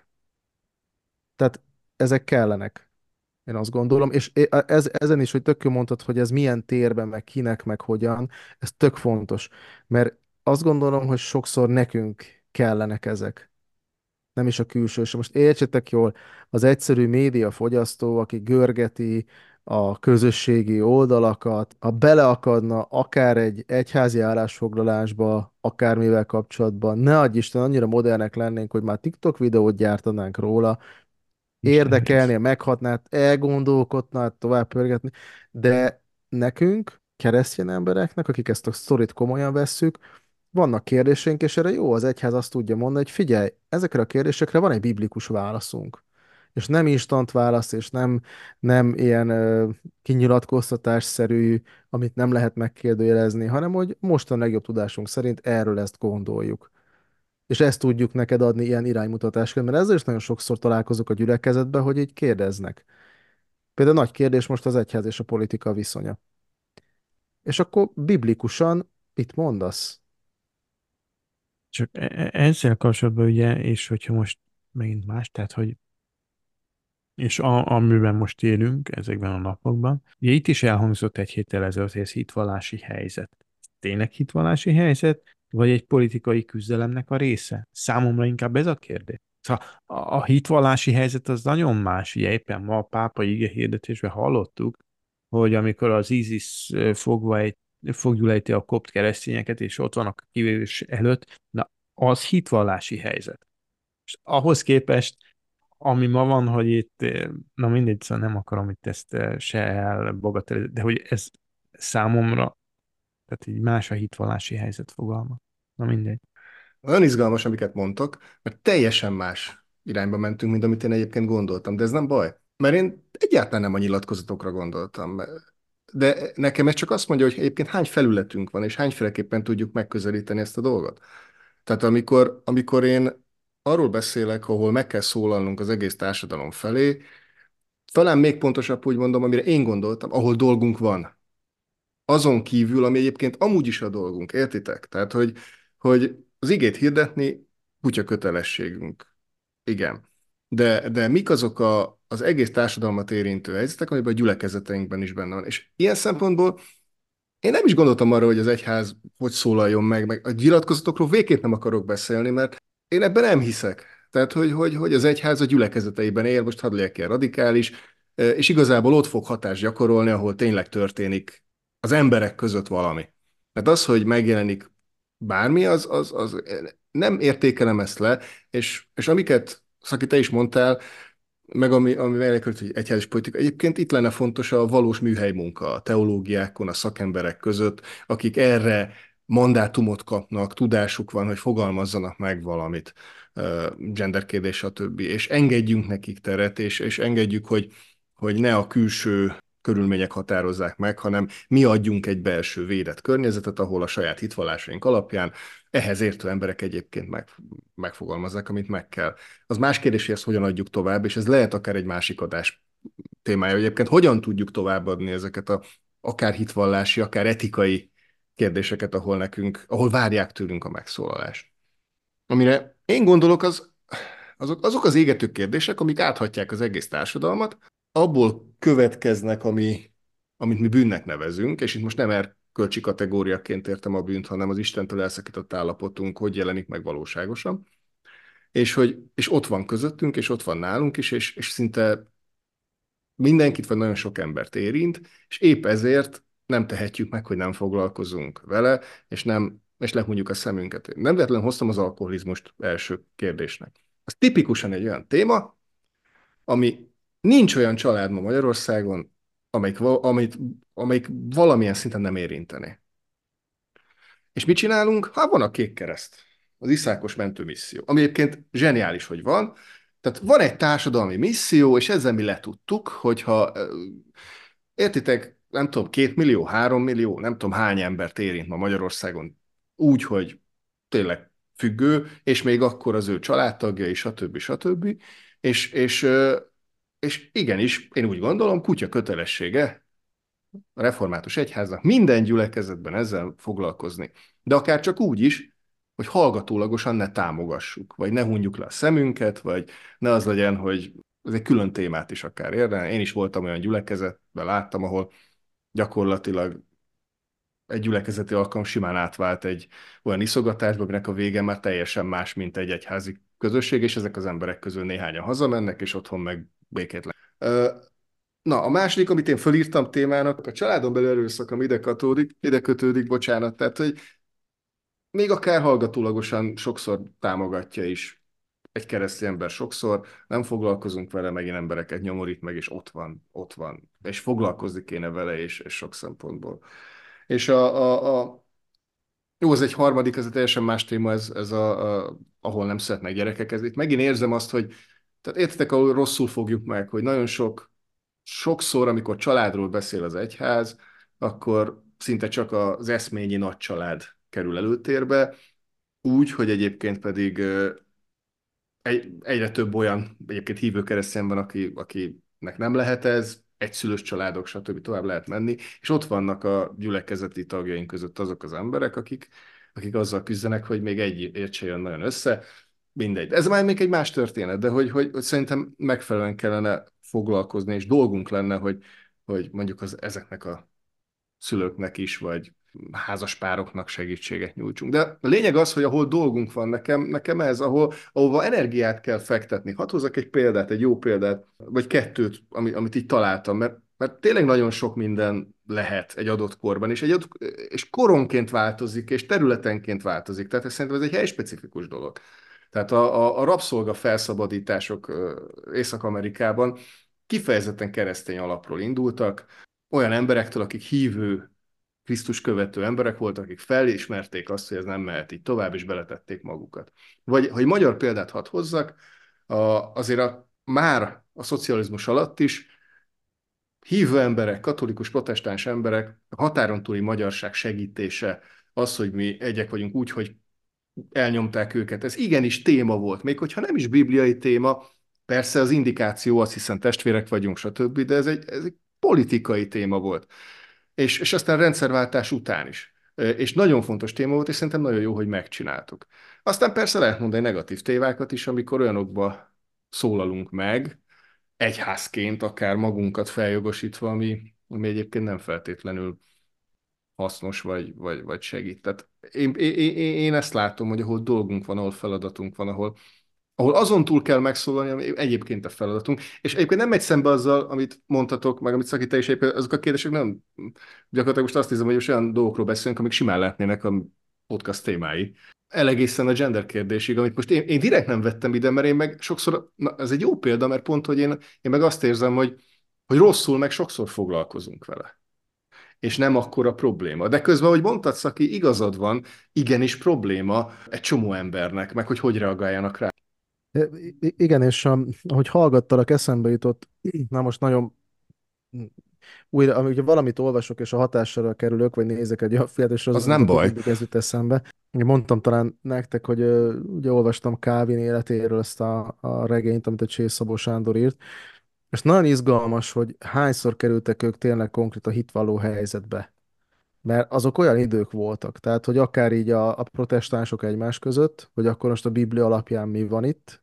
Tehát ezek kellenek, én azt gondolom, és ez, ezen is, hogy tök jó mondtad, hogy ez milyen térben, meg kinek, meg hogyan, ez tök fontos, mert azt gondolom, hogy sokszor nekünk kellenek ezek, nem is a külsős. Most értsetek jól, az egyszerű médiafogyasztó, aki görgeti a közösségi oldalakat, ha beleakadna akár egy egyházi állásfoglalásba, akármivel kapcsolatban, ne adj Isten, annyira modernek lennénk, hogy már TikTok videót gyártanánk róla, Isten érdekelnél, meghatnád, elgondolkodnád, tovább pörgetni, de nekünk, keresztény embereknek, akik ezt a sztorit komolyan vesszük, vannak kérdéseink, és erre jó, az egyház azt tudja mondani, hogy figyelj, ezekre a kérdésekre van egy biblikus válaszunk. És nem instant válasz, és nem, nem ilyen ö, kinyilatkoztatásszerű, amit nem lehet megkérdőjelezni, hanem hogy most a legjobb tudásunk szerint erről ezt gondoljuk. És ezt tudjuk neked adni ilyen iránymutatásként, mert ezzel is nagyon sokszor találkozok a gyülekezetben, hogy így kérdeznek. Például nagy kérdés most az egyház és a politika viszonya. És akkor biblikusan mit mondasz? Csak e- e- ezzel kapcsolatban ugye, és hogyha most megint más, tehát hogy és a, amiben most élünk ezekben a napokban, ugye itt is elhangzott egy héttel ezelőtt, hogy ez hitvallási helyzet. Tényleg hitvallási helyzet, vagy egy politikai küzdelemnek a része? Számomra inkább ez a kérdés. Szóval a, a hitvallási helyzet az nagyon más, ugye éppen ma a pápai ige hirdetésben hallottuk, hogy amikor az ISIS fogva egy, foglyulejti a kopt keresztényeket, és ott vannak a kivívés előtt, na, az hitvallási helyzet. És ahhoz képest, ami ma van, hogy itt, eh, na mindegy, szóval nem akarom itt ezt eh, se elbagatelizni, de hogy ez számomra, tehát így más a hitvallási helyzet fogalma. Na mindegy. Olyan izgalmas, amiket mondtok, mert teljesen más irányba mentünk, mint amit én egyébként gondoltam, de ez nem baj. Mert én egyáltalán nem a nyilatkozatokra gondoltam. De nekem ez csak azt mondja, hogy egyébként hány felületünk van, és hányféleképpen tudjuk megközelíteni ezt a dolgot. Tehát amikor, amikor én arról beszélek, ahol meg kell szólalnunk az egész társadalom felé, talán még pontosabb, úgy mondom, amire én gondoltam, ahol dolgunk van. Azon kívül, ami egyébként amúgy is a dolgunk, értitek? Tehát, hogy, hogy az igét hirdetni kutya kötelességünk. Igen. De, de mik azok a, az egész társadalmat érintő helyzetek, amiben a gyülekezeteinkben is benne van. És ilyen szempontból én nem is gondoltam arra, hogy az egyház hogy szólaljon meg, meg a nyilatkozatokról végképp nem akarok beszélni, mert én ebben nem hiszek. Tehát, hogy, hogy, hogy az egyház a gyülekezeteiben él, most hadd legyek ilyen radikális, és igazából ott fog hatást gyakorolni, ahol tényleg történik az emberek között valami. Tehát az, hogy megjelenik bármi, az, az, az nem értékelem ezt le, és, és amiket, Szaki, te is mondtál, meg ami, ami elkerült, hogy egyházas politika. Egyébként itt lenne fontos a valós műhely munka, a teológiákon, a szakemberek között, akik erre mandátumot kapnak, tudásuk van, hogy fogalmazzanak meg valamit, genderkérdés, stb. És engedjünk nekik teret, és, és engedjük, hogy, hogy ne a külső körülmények határozzák meg, hanem mi adjunk egy belső védett környezetet, ahol a saját hitvallásaink alapján ehhez értő emberek egyébként meg, megfogalmazzák, amit meg kell. Az más kérdés, hogy ezt hogyan adjuk tovább, és ez lehet akár egy másik adás témája, hogy egyébként hogyan tudjuk továbbadni ezeket a akár hitvallási, akár etikai kérdéseket, ahol nekünk, ahol várják tőlünk a megszólalást. Amire én gondolok, az, azok, azok az égető kérdések, amik áthatják az egész társadalmat, abból következnek, ami, amit mi bűnnek nevezünk, és itt most nem erkölcsi kategóriaként értem a bűnt, hanem az Istentől elszakított állapotunk, hogy jelenik meg valóságosan, és, hogy, és ott van közöttünk, és ott van nálunk is, és, és szinte mindenkit, vagy nagyon sok embert érint, és épp ezért nem tehetjük meg, hogy nem foglalkozunk vele, és nem és lehunjuk a szemünket. Nem véletlenül hoztam az alkoholizmust első kérdésnek. Az tipikusan egy olyan téma, ami nincs olyan család ma Magyarországon, amelyik, amelyik, amelyik valamilyen szinten nem érinteni. És mit csinálunk? Hát van a Kék Kereszt, az Iszákos mentőmisszió, ami egyébként zseniális, hogy van. Tehát van egy társadalmi misszió, és ezzel mi letudtuk, hogyha értitek, nem tudom, két millió, három millió, nem tudom hány embert érint ma Magyarországon úgy, hogy tényleg függő, és még akkor az ő családtagjai, stb. stb. És, és, és igenis, én úgy gondolom, kutya kötelessége a református egyháznak minden gyülekezetben ezzel foglalkozni. De akár csak úgy is, hogy hallgatólagosan ne támogassuk, vagy ne hunjuk le a szemünket, vagy ne az legyen, hogy ez egy külön témát is akár érne. Én is voltam olyan gyülekezetben, láttam, ahol gyakorlatilag egy gyülekezeti alkalom simán átvált egy olyan iszogatásba, aminek a vége már teljesen más, mint egy egyházi közösség, és ezek az emberek közül néhányan hazamennek, és otthon meg békét le. Na, a második, amit én fölírtam témának, a családon belül erőszak, ami ide kötődik, ide kötődik, bocsánat, tehát, hogy még akár hallgatólagosan sokszor támogatja is egy keresztény ember sokszor, nem foglalkozunk vele, megint embereket nyomorít meg, és ott van, ott van, és foglalkozni kéne vele, és, és sok szempontból. És a, a, a jó, ez egy harmadik, ez egy teljesen más téma, ez, ez a, a, ahol nem szeretnek gyerekek. Ez, itt megint érzem azt, hogy tehát értitek, ahol rosszul fogjuk meg, hogy nagyon sok, sokszor, amikor családról beszél az egyház, akkor szinte csak az eszményi nagy család kerül előtérbe, úgy, hogy egyébként pedig egy, egyre több olyan egyébként hívő keresztény van, aki, akinek nem lehet ez, egyszülős családok, stb. Tovább lehet menni, és ott vannak a gyülekezeti tagjaink között azok az emberek, akik, akik azzal küzdenek, hogy még egy ért se jön nagyon össze, mindegy. Ez már még egy más történet, de hogy, hogy, hogy szerintem megfelelően kellene foglalkozni, és dolgunk lenne, hogy, hogy mondjuk az, ezeknek a szülőknek is, vagy házaspároknak segítséget nyújtsunk. De a lényeg az, hogy ahol dolgunk van, nekem, nekem ez, ahol, ahova energiát kell fektetni. Hadd hozzak egy példát, egy jó példát, vagy kettőt, amit, amit így találtam, mert, mert tényleg nagyon sok minden lehet egy adott korban, és, egy adott, és koronként változik, és területenként változik. Tehát ez szerintem ez egy helyspecifikus dolog. Tehát a, a, a rabszolga felszabadítások Észak-Amerikában kifejezetten keresztény alapról indultak, olyan emberektől, akik hívő, Krisztus követő emberek voltak, akik felismerték azt, hogy ez nem mehet így tovább, és beletették magukat. Vagy, hogy magyar példát hadd hozzak, a, azért a már a szocializmus alatt is hívő emberek, katolikus, protestáns emberek, a határon túli magyarság segítése, az, hogy mi egyek vagyunk úgy, hogy elnyomták őket. Ez igenis téma volt, még hogyha nem is bibliai téma, persze az indikáció, azt hiszem testvérek vagyunk, stb., de ez egy, ez egy politikai téma volt. És, és aztán rendszerváltás után is. És nagyon fontos téma volt, és szerintem nagyon jó, hogy megcsináltuk. Aztán persze lehet mondani negatív tévákat is, amikor olyanokba szólalunk meg, egyházként, akár magunkat feljogosítva, ami, ami egyébként nem feltétlenül hasznos vagy, vagy, vagy segít. Tehát én, én, én én ezt látom, hogy ahol dolgunk van, ahol feladatunk van, ahol, ahol azon túl kell megszólalni, ami egyébként a feladatunk. És egyébként nem megy szembe azzal, amit mondtatok, meg amit Szaki, te is egyébként, azok a kérdések nem, gyakorlatilag most azt hiszem, hogy most olyan dolgokról beszélünk, amik simán lehetnének a podcast témái. Elegészen a gender kérdésig, amit most én, én direkt nem vettem ide, mert én meg sokszor, na, ez egy jó példa, mert pont, hogy én, én meg azt érzem, hogy, hogy rosszul meg sokszor foglalkozunk vele. És nem akkora probléma. De közben, hogy mondtad, Szaki, igazad van, igenis probléma egy csomó embernek, meg hogy hogy reagáljanak rá. I- i- Igen, és um, ahogy hallgattalak, eszembe jutott, na most nagyon újra, amikor valamit olvasok, és a hatással kerülök, vagy nézek egy olyan filmet, és Az az nem akkor baj. mindig ez jut eszembe. Ugye mondtam talán nektek, hogy ö, ugye olvastam Kálvin életéről ezt a, a regényt, amit a Csész Szabó Sándor írt, és nagyon izgalmas, hogy hányszor kerültek ők tényleg konkrét a hitvalló helyzetbe. Mert azok olyan idők voltak, tehát hogy akár így a, a protestánsok egymás között, hogy akkor most a Biblia alapján mi van itt,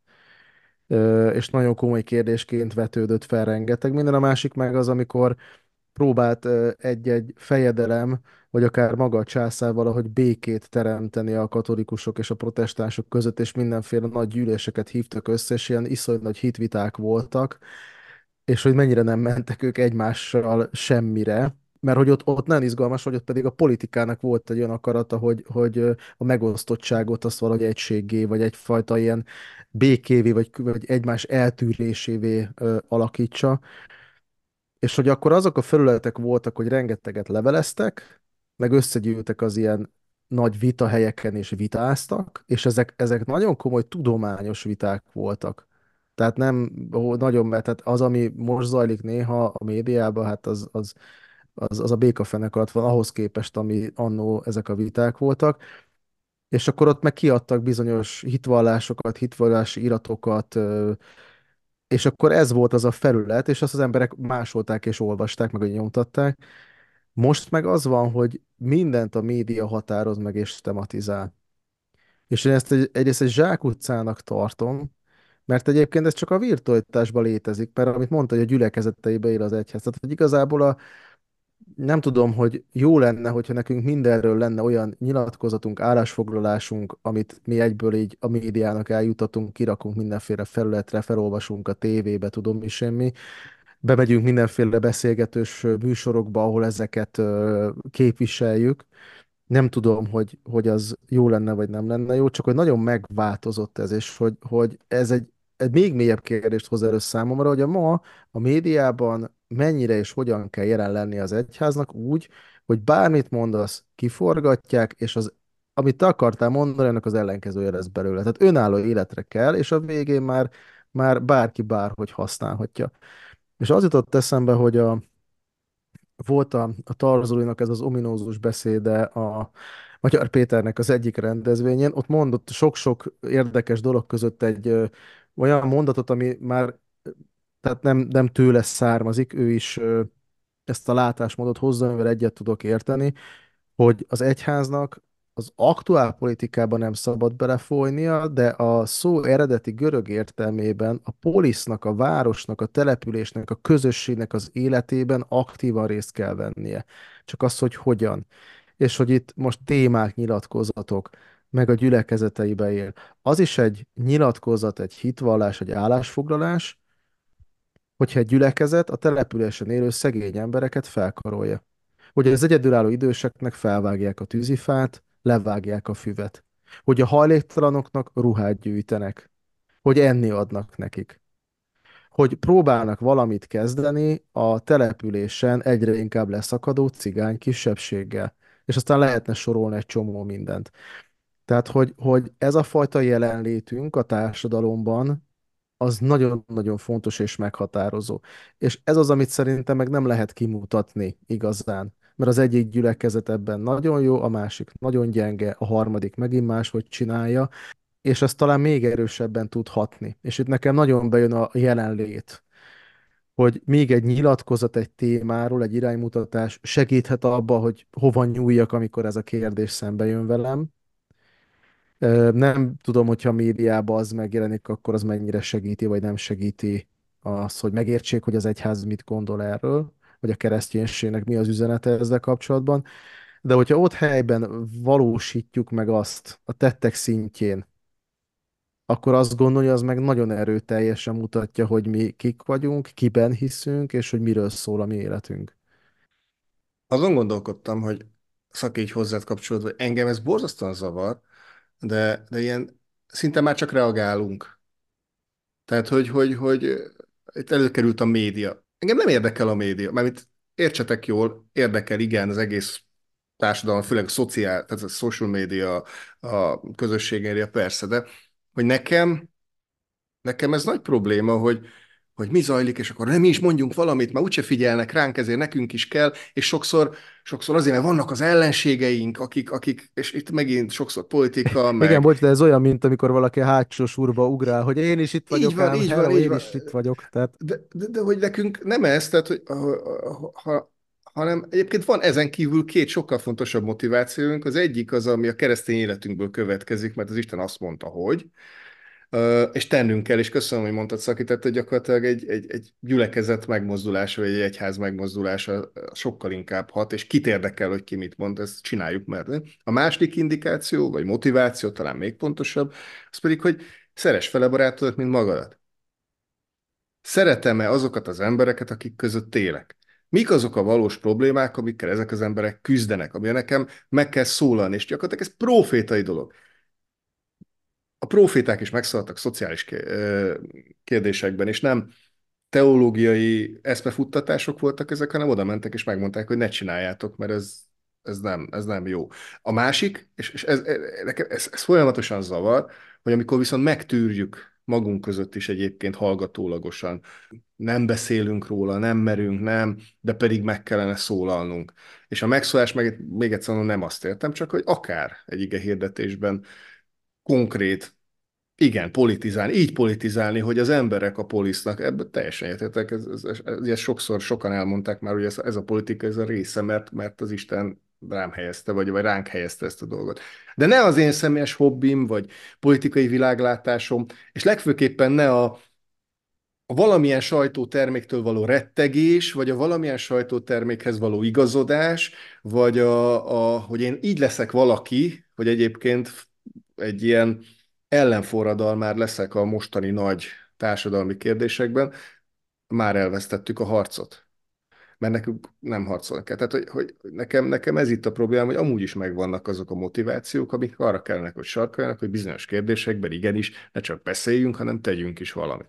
ö, és nagyon komoly kérdésként vetődött fel rengeteg minden. A másik meg az, amikor próbált ö, egy-egy fejedelem, vagy akár maga a császár valahogy békét teremteni a katolikusok és a protestánsok között, és mindenféle nagy gyűléseket hívtak össze, és ilyen iszonyat nagy hitviták voltak, és hogy mennyire nem mentek ők egymással semmire, mert hogy ott, ott nagyon izgalmas, hogy ott pedig a politikának volt egy olyan akarata, hogy, hogy ö, a megosztottságot azt valahogy egységgé, vagy egyfajta ilyen békévé, vagy, vagy egymás eltűrésévé ö, alakítsa. És hogy akkor azok a felületek voltak, hogy rengeteget leveleztek, meg összegyűltek az ilyen nagy vitahelyeken és vitáztak, és ezek, ezek nagyon komoly tudományos viták voltak. Tehát nem ó, nagyon, mert tehát az, ami most zajlik néha a médiában, hát az, az, az, az a békafenek alatt van ahhoz képest, ami annó ezek a viták voltak. És akkor ott meg kiadtak bizonyos hitvallásokat, hitvallási iratokat, ö, és akkor ez volt az a felület, és azt az emberek másolták és olvasták, meg hogy nyomtatták. Most meg az van, hogy mindent a média határoz meg és tematizál. És én ezt egy, egyrészt egy zsákutcának tartom, mert egyébként ez csak a virtualitásban létezik, mert amit mondta, hogy a gyülekezeteibe él az egyház. Tehát, hogy igazából a, nem tudom, hogy jó lenne, hogyha nekünk mindenről lenne olyan nyilatkozatunk, állásfoglalásunk, amit mi egyből így a médiának eljutatunk, kirakunk mindenféle felületre, felolvasunk a tévébe, tudom is semmi. Bemegyünk mindenféle beszélgetős műsorokba, ahol ezeket ö, képviseljük. Nem tudom, hogy, hogy az jó lenne, vagy nem lenne jó, csak hogy nagyon megváltozott ez, és hogy, hogy ez egy, egy még mélyebb kérdést hoz elő számomra, hogy a ma a médiában mennyire és hogyan kell jelen lenni az egyháznak úgy, hogy bármit mondasz, kiforgatják, és az, amit te akartál mondani, annak az ellenkezője lesz belőle. Tehát önálló életre kell, és a végén már, már bárki bárhogy használhatja. És az jutott eszembe, hogy a, volt a, a Tarzulinak ez az ominózus beszéde a Magyar Péternek az egyik rendezvényen, ott mondott sok-sok érdekes dolog között egy ö, olyan mondatot, ami már tehát nem, nem tőle származik, ő is ö, ezt a látásmódot hozza, amivel egyet tudok érteni, hogy az egyháznak az aktuál politikában nem szabad belefolynia, de a szó eredeti görög értelmében a polisznak, a városnak, a településnek, a közösségnek az életében aktívan részt kell vennie. Csak az, hogy hogyan. És hogy itt most témák, nyilatkozatok, meg a gyülekezeteibe él. Az is egy nyilatkozat, egy hitvallás, egy állásfoglalás, hogyha egy gyülekezet a településen élő szegény embereket felkarolja. Hogy az egyedülálló időseknek felvágják a tűzifát, levágják a füvet. Hogy a hajléktalanoknak ruhát gyűjtenek. Hogy enni adnak nekik. Hogy próbálnak valamit kezdeni a településen egyre inkább leszakadó cigány kisebbséggel. És aztán lehetne sorolni egy csomó mindent. Tehát, hogy, hogy ez a fajta jelenlétünk a társadalomban az nagyon-nagyon fontos és meghatározó. És ez az, amit szerintem meg nem lehet kimutatni igazán. Mert az egyik gyülekezet ebben nagyon jó, a másik nagyon gyenge, a harmadik megint máshogy csinálja, és ez talán még erősebben tud hatni. És itt nekem nagyon bejön a jelenlét, hogy még egy nyilatkozat egy témáról, egy iránymutatás segíthet abba, hogy hova nyúljak, amikor ez a kérdés szembe jön velem. Ö, Nem tudom, hogyha a médiában az megjelenik, akkor az mennyire segíti, vagy nem segíti azt, hogy megértsék, hogy az egyház mit gondol erről, vagy a kereszténységnek mi az üzenete ezzel kapcsolatban. De hogyha ott helyben valósítjuk meg azt a tettek szintjén, akkor azt gondolja, az meg nagyon erőteljesen mutatja, hogy mi kik vagyunk, kiben hiszünk, és hogy miről szól a mi életünk. Azon gondolkodtam, hogy szaki így hozzád kapcsolódva, hogy engem ez borzasztóan zavar, de, de ilyen szinte már csak reagálunk. Tehát, hogy, hogy, hogy itt előkerült a média. Engem nem érdekel a média, mert értsetek jól, érdekel igen az egész társadalom, főleg a szociál, tehát a social media, a közösségéria persze, de hogy nekem, nekem ez nagy probléma, hogy, hogy mi zajlik, és akkor nem mi is mondjunk valamit, mert úgyse figyelnek ránk, ezért nekünk is kell, és sokszor, sokszor azért, mert vannak az ellenségeink, akik, akik, és itt megint sokszor politika, Igen, meg bocs, de ez olyan, mint amikor valaki a hátsó sorba ugrál, hogy én is itt így vagyok van, ám, így van, hello, így én van. is itt vagyok. Tehát De, de, de hogy nekünk nem ez, tehát, hogy, ha, ha, hanem egyébként van ezen kívül két sokkal fontosabb motivációnk. Az egyik az, ami a keresztény életünkből következik, mert az Isten azt mondta, hogy, Ö, és tennünk kell, és köszönöm, hogy mondtad, Szaki, tehát hogy gyakorlatilag egy, egy, egy gyülekezet megmozdulása, vagy egy egyház megmozdulása sokkal inkább hat, és kit érdekel, hogy ki mit mond, ezt csináljuk, mert nem. A második indikáció, vagy motiváció, talán még pontosabb, az pedig, hogy szeress fele barátodat, mint magadat. Szeretem-e azokat az embereket, akik között élek? Mik azok a valós problémák, amikkel ezek az emberek küzdenek, amire nekem meg kell szólalni, és gyakorlatilag ez profétai dolog. A proféták is megszólaltak szociális kérdésekben, és nem teológiai eszmefuttatások voltak ezek, hanem oda mentek és megmondták, hogy ne csináljátok, mert ez, ez, nem, ez nem jó. A másik, és, és ez, nekem ez, ez folyamatosan zavar, hogy amikor viszont megtűrjük magunk között is egyébként hallgatólagosan, nem beszélünk róla, nem merünk, nem, de pedig meg kellene szólalnunk. És a megszólás, meg még egyszer mondom, nem azt értem, csak hogy akár egy ige hirdetésben konkrét, igen, politizálni, így politizálni, hogy az emberek a polisznak, ebből teljesen értetek, ez, ez, ez, ez, ez sokszor sokan elmondták már, hogy ez, ez a politika, ez a része, mert, mert az Isten rám helyezte, vagy, vagy ránk helyezte ezt a dolgot. De ne az én személyes hobbim, vagy politikai világlátásom, és legfőképpen ne a, a valamilyen sajtóterméktől való rettegés, vagy a valamilyen sajtótermékhez való igazodás, vagy a, a, hogy én így leszek valaki, hogy egyébként egy ilyen ellenforradalmár leszek a mostani nagy társadalmi kérdésekben, már elvesztettük a harcot. Mert nekünk nem harcolni kell. Tehát, hogy, hogy nekem, nekem ez itt a probléma, hogy amúgy is megvannak azok a motivációk, amik arra kellene, hogy sarkaljanak, hogy bizonyos kérdésekben igenis ne csak beszéljünk, hanem tegyünk is valamit.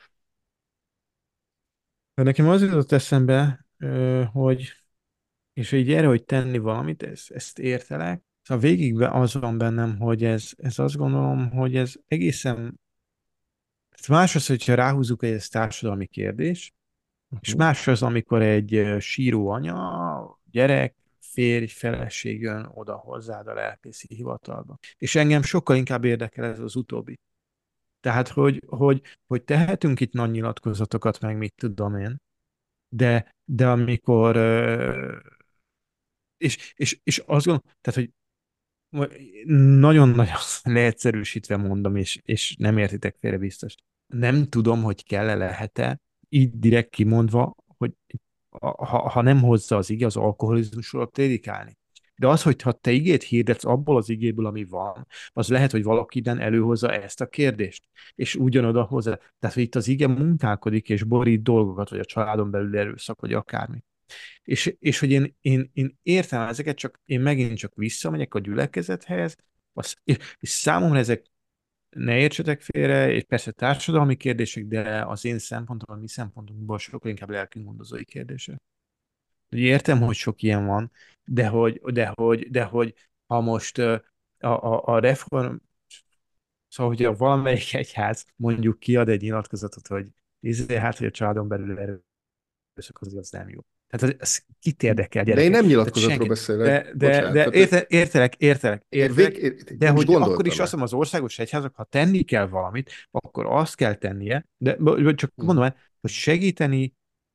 De nekem az jutott eszembe, ö, hogy, és így erre, hogy tenni valamit, ezt, ezt értelek. Szóval végig be- az van bennem, hogy ez, ez azt gondolom, hogy ez egészen, ez más az, hogyha ráhúzzuk, hogy ez társadalmi kérdés, és uh-huh. más az, amikor egy ö, síró anya, gyerek, férj, feleség jön oda hozzád a lelkészi hivatalba. És engem sokkal inkább érdekel ez az utóbbi. Tehát, hogy, hogy, hogy tehetünk itt nagy nyilatkozatokat, meg mit tudom én, de, de amikor, ö, és, és, és azt gondolom, tehát, hogy nagyon-nagyon leegyszerűsítve mondom, és, és nem értitek félre biztos. Nem tudom, hogy kell-e, lehet-e, így direkt kimondva, hogy ha, ha nem hozza az ige az alkoholizmusról prédikálni. De az, hogy ha te igét hirdetsz abból az igéből, ami van, az lehet, hogy valakiden előhozza ezt a kérdést, és ugyanoda hozzá. Tehát, hogy itt az ige munkálkodik, és borít dolgokat, vagy a családon belül erőszak, vagy akármi. És, és hogy én, én, én értem ezeket, csak én megint csak visszamegyek a gyülekezethez, az, és, és számomra ezek, ne értsetek félre, és persze társadalmi kérdések, de az én szempontom, a mi szempontunkból sokkal inkább lelkingondozói kérdések. Ugye értem, hogy sok ilyen van, de hogy, de hogy, de hogy ha most ö, a, a, a reform, Szóval, hogyha valamelyik egyház mondjuk kiad egy nyilatkozatot, hogy izé, hát, hogy a családon belül erőszak az, az nem jó. Tehát ez, ez kit érdekel, De én gyerekek? nem Tehát nyilatkozatról senki. beszélek, De, de, bocsánat. de Tehát érte, értelek, értelek, én, vég, értelek, én de nem is hogy akkor is gondoltam azt rá. mondom, az országos egyházak, ha tenni kell valamit, akkor azt kell tennie, de bo- csak Hm. mondom el, hogy segíteni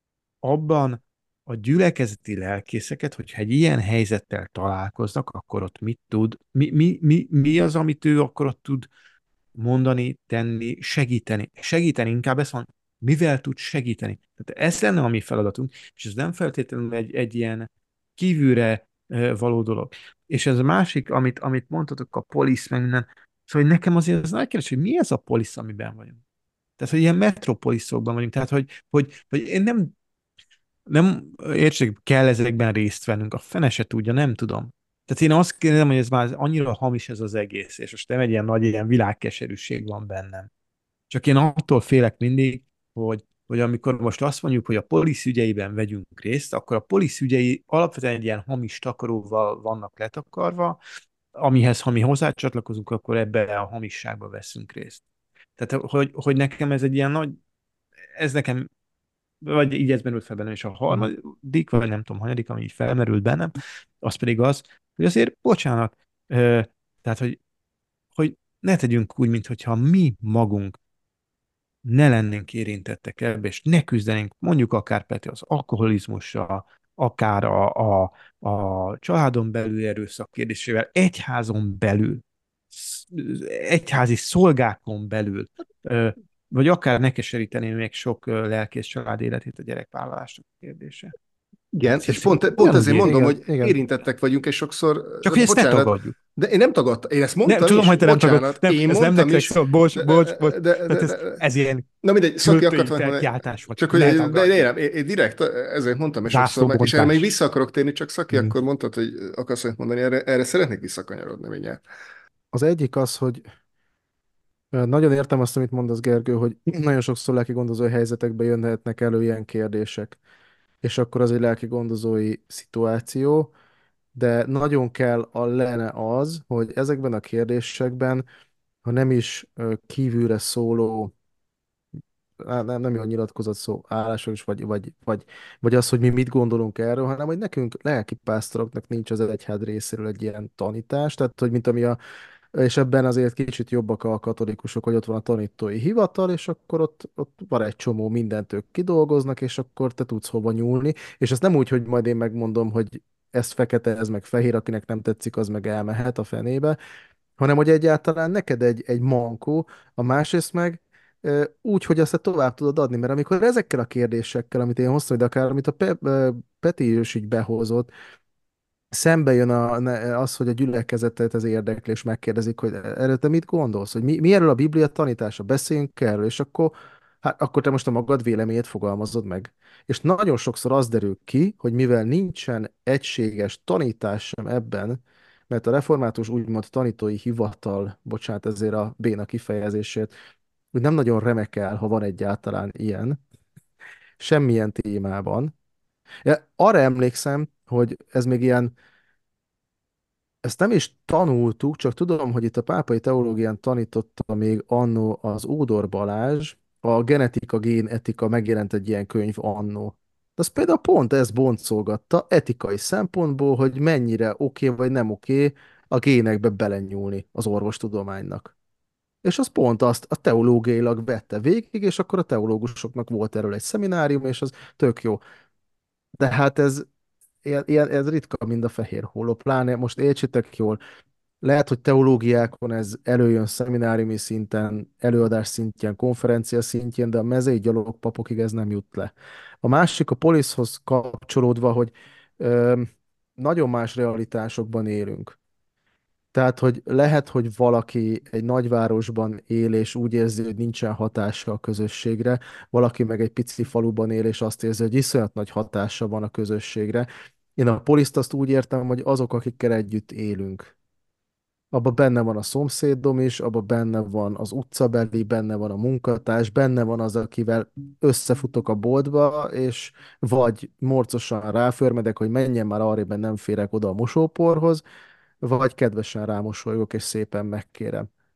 abban a gyülekezeti lelkészeket, hogyha egy ilyen helyzettel találkoznak, akkor ott mit tud, mi, mi, mi, mi az, amit ő akkor ott tud mondani, tenni, segíteni. Segíteni, inkább ezt mondom, mivel tud segíteni. Tehát ez lenne a mi feladatunk, és ez nem feltétlenül egy, egy ilyen kívülre eh, való dolog. És ez a másik, amit, amit mondtatok, a polisz, meg minden, szóval hogy nekem azért az nagy kérdés, hogy mi ez a polisz, amiben vagyunk. Tehát, hogy ilyen metropoliszokban vagyunk, tehát, hogy, hogy, hogy én nem nem, értség, kell ezekben részt vennünk, a fene se tudja, nem tudom. Tehát én azt kérdezem, hogy ez már annyira hamis ez az egész, és most nem egy ilyen nagy ilyen világkeserűség van bennem. Csak én attól félek mindig, hogy, hogy amikor most azt mondjuk, hogy a polisz ügyeiben vegyünk részt, akkor a polisz ügyei alapvetően egy ilyen hamis takaróval vannak letakarva, amihez, ha mi hozzácsatlakozunk, akkor ebbe a hamisságba veszünk részt. Tehát, hogy, hogy nekem ez egy ilyen nagy, ez nekem vagy így ez merült fel bennem, és a Mhm. harmadik, vagy nem tudom, hanyadik, ami így felmerült bennem, az pedig az, hogy azért, bocsánat, ö, tehát, hogy, hogy ne tegyünk úgy, mintha mi magunk ne lennénk érintettek ebbe, és ne küzdenénk mondjuk akár Peti az alkoholizmussal, akár a, a, a családon belül erőszak kérdésével, egyházon belül, sz- egyházi szolgákon belül, ö, vagy akár ne keseríteni még sok ö, lelkész család életét a gyerekvállalásnak kérdése. Igen, és Hiszen pont, pont ugyanúgy ezért ér. mondom, Igen, hogy igen. érintettek vagyunk, és sokszor, Csak de hogy ezt ne bocsánat, tagadjuk. de én nem tagadtam, én ezt Nem, mondtam tudom, is, hogy te nem tagad, bocsánat, nem, én ez nem mondtam nektek is, szól, bocs, de, bocs, bocs. de, de, Tehát ez, de, ez ilyen na mindegy, Szaki költői akartam mondani, kiáltás volt. csak hogy, Ne de, de én, tagadjuk. nem, én, én direkt ezért mondtam, és sokszor, meg, és erre még Zászlóbontás. vissza akarok térni, csak Szaki Mm. akkor mondtad, hogy akarsz valamit mondani, erre, erre szeretnék visszakanyarodni mindjárt. Az egyik az, hogy ö, nagyon értem azt, amit mondasz, Gergő, hogy nagyon sokszor lelki gondozói helyzetekben jönhetnek elő ilyen kérdések, és akkor az egy lelki gondozói szituáció, de nagyon kell a lenne az, hogy ezekben a kérdésekben, ha nem is ö, kívülre szóló, á, nem, nem jó a nyilatkozat szó, állások is, vagy, vagy, vagy, vagy az, hogy mi mit gondolunk erről, hanem hogy nekünk, lelki pásztoroknak nincs az egyház részéről egy ilyen tanítás, tehát hogy mint ami a, és ebben azért kicsit jobbak a katolikusok, hogy ott van a tanítói hivatal, és akkor ott, ott van egy csomó mindent ők kidolgoznak, és akkor te tudsz hova nyúlni, és ezt nem úgy, hogy majd én megmondom, hogy ez fekete, ez meg fehér, akinek nem tetszik, az meg elmehet a fenébe, hanem hogy egyáltalán neked egy, egy mankó, a másrészt meg ö, úgy, hogy azt te tovább tudod adni, mert amikor ezekkel a kérdésekkel, amit én hoztam, de akár amit a Pe, ö, Peti is így behozott, szembe jön a, ne- az, hogy a gyülekezetet ez érdekli, és megkérdezik, hogy erről te mit gondolsz, hogy mi, mi erről a Biblia tanítása, beszéljünk erről, és akkor, hát akkor te most a magad véleményét fogalmazod meg. És nagyon sokszor az derül ki, hogy mivel nincsen egységes tanítás sem ebben, mert a református úgymond tanítói hivatal, bocsánat ezért a béna kifejezését, hogy nem nagyon remekel, ha van egyáltalán ilyen, semmilyen témában. Ja, arra emlékszem, hogy ez még ilyen ezt nem is tanultuk, csak tudom, hogy itt a pápai teológián tanította még annó az Ódor Balázs, a genetika, génetika megjelent egy ilyen könyv annó. De az például pont ezt boncolgatta etikai szempontból, hogy mennyire oké okay, vagy nem oké okay a génekbe belenyúlni az orvostudománynak. És az pont azt a teológiailag vette végig, és akkor a teológusoknak volt erről egy szeminárium, és az tök jó. De hát ez, ilyen, ilyen, ez ritka, mint a fehér hóló, pláne most értsétek jól, lehet, hogy teológiákon ez előjön szemináriumi szinten, előadás szintjén, konferencia szintjén, de a mezei gyalogpapokig ez nem jut le. A másik a poliszhoz kapcsolódva, hogy ö, nagyon más realitásokban élünk. Tehát, hogy lehet, hogy valaki egy nagyvárosban él, és úgy érzi, hogy nincsen hatása a közösségre, valaki meg egy pici faluban él, és azt érzi, hogy iszonyat nagy hatása van a közösségre. Én a poliszt azt úgy értem, hogy azok, akikkel együtt élünk. Abban benne van a szomszédom is, abban benne van az utcabeli, benne van a munkatárs, benne van az, akivel összefutok a boltba, és vagy morcosan ráförmedek, hogy menjen már arrébb, mert nem férek oda a mosóporhoz, vagy kedvesen rámosolygok, és szépen megkérem.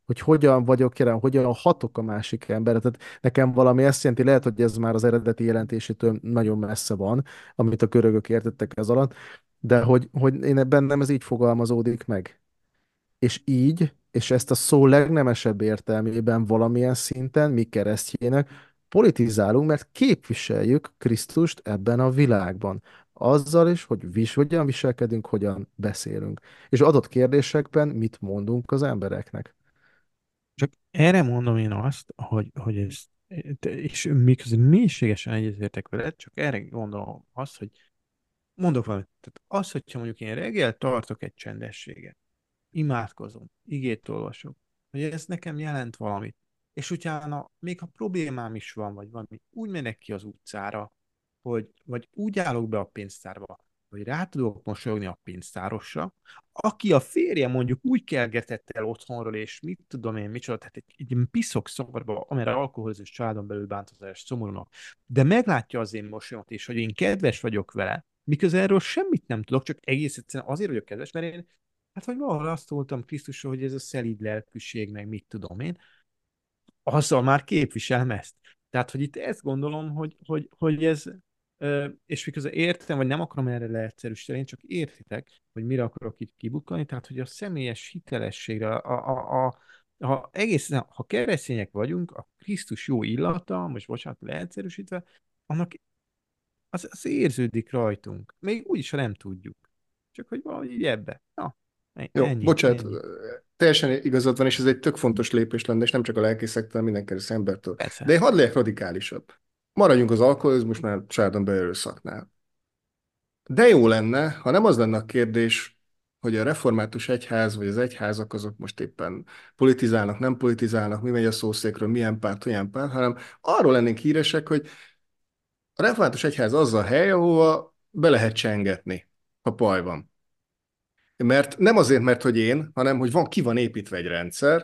hogy hogyan vagyok jelen, hogyan hatok a másik emberre. Tehát nekem valami ezt jelenti, lehet, hogy ez már az eredeti jelentésétől nagyon messze van, amit a görögök értettek ez alatt, de hogy, hogy én bennem ez így fogalmazódik meg. És így, és ezt a szó legnemesebb értelmében valamilyen szinten mi keresztjének politizálunk, mert képviseljük Krisztust ebben a világban. Azzal is, hogy vis, hogyan viselkedünk, hogyan beszélünk. És adott kérdésekben mit mondunk az embereknek. Csak erre mondom én azt, hogy, hogy ez, és miközben mélységesen egyetértek veled, csak erre gondolom azt, hogy mondok valamit. Tehát az, hogyha mondjuk én reggel tartok egy csendességet, imádkozom, igét olvasok, hogy ez nekem jelent valamit, és utána még ha problémám is van, vagy valami, úgy mennek ki az utcára, hogy vagy úgy állok be a pénztárba, hogy rá tudok mosolyogni a pénztárosra, aki a férje mondjuk úgy kelgetett el otthonról, és mit tudom én, micsoda, tehát egy, egy ilyen piszok szavarba, amire alkoholizmus családon belül bántozás szomorúnak, de meglátja az én mosolyomat, és hogy én kedves vagyok vele, miközben erről semmit nem tudok, csak egész egyszerűen azért vagyok kedves, mert én, hát hogy valahol azt voltam Krisztusról, hogy ez a szelíd lelkűség, meg mit tudom én, azzal már képviselem ezt. Tehát, hogy itt ezt gondolom, hogy, hogy, hogy ez, ö, és miközben értem, vagy nem akarom erre leegyszerűsíteni, én csak értitek, hogy mire akarok itt kibukkani, tehát, hogy a személyes hitelességre, a, a, a, ha egészen, ha keresztények vagyunk, a Krisztus jó illata, most bocsánat, leegyszerűsítve, annak az, az érződik rajtunk. Még úgyis, ha nem tudjuk. Csak hogy valahogy így ebbe. Na, Jó, ennyi, bocsánat, ennyi. teljesen igazad van, és ez egy tök fontos lépés lenne, és nem csak a lelkészektől, hanem minden keresztény embertől. De Persze. én hadd legyek radikálisabb. Maradjunk az alkoholizmusnál, családon belül szaknál. De jó lenne, ha nem az lenne a kérdés, hogy a református egyház, vagy az egyházak azok most éppen politizálnak, nem politizálnak, mi megy a szószékről, milyen párt, olyan párt, hanem arról lennénk híresek, hogy a református egyház az a hely, ahova be lehet csengetni, ha baj van. Mert nem azért, mert hogy én, hanem hogy van, ki van építve egy rendszer,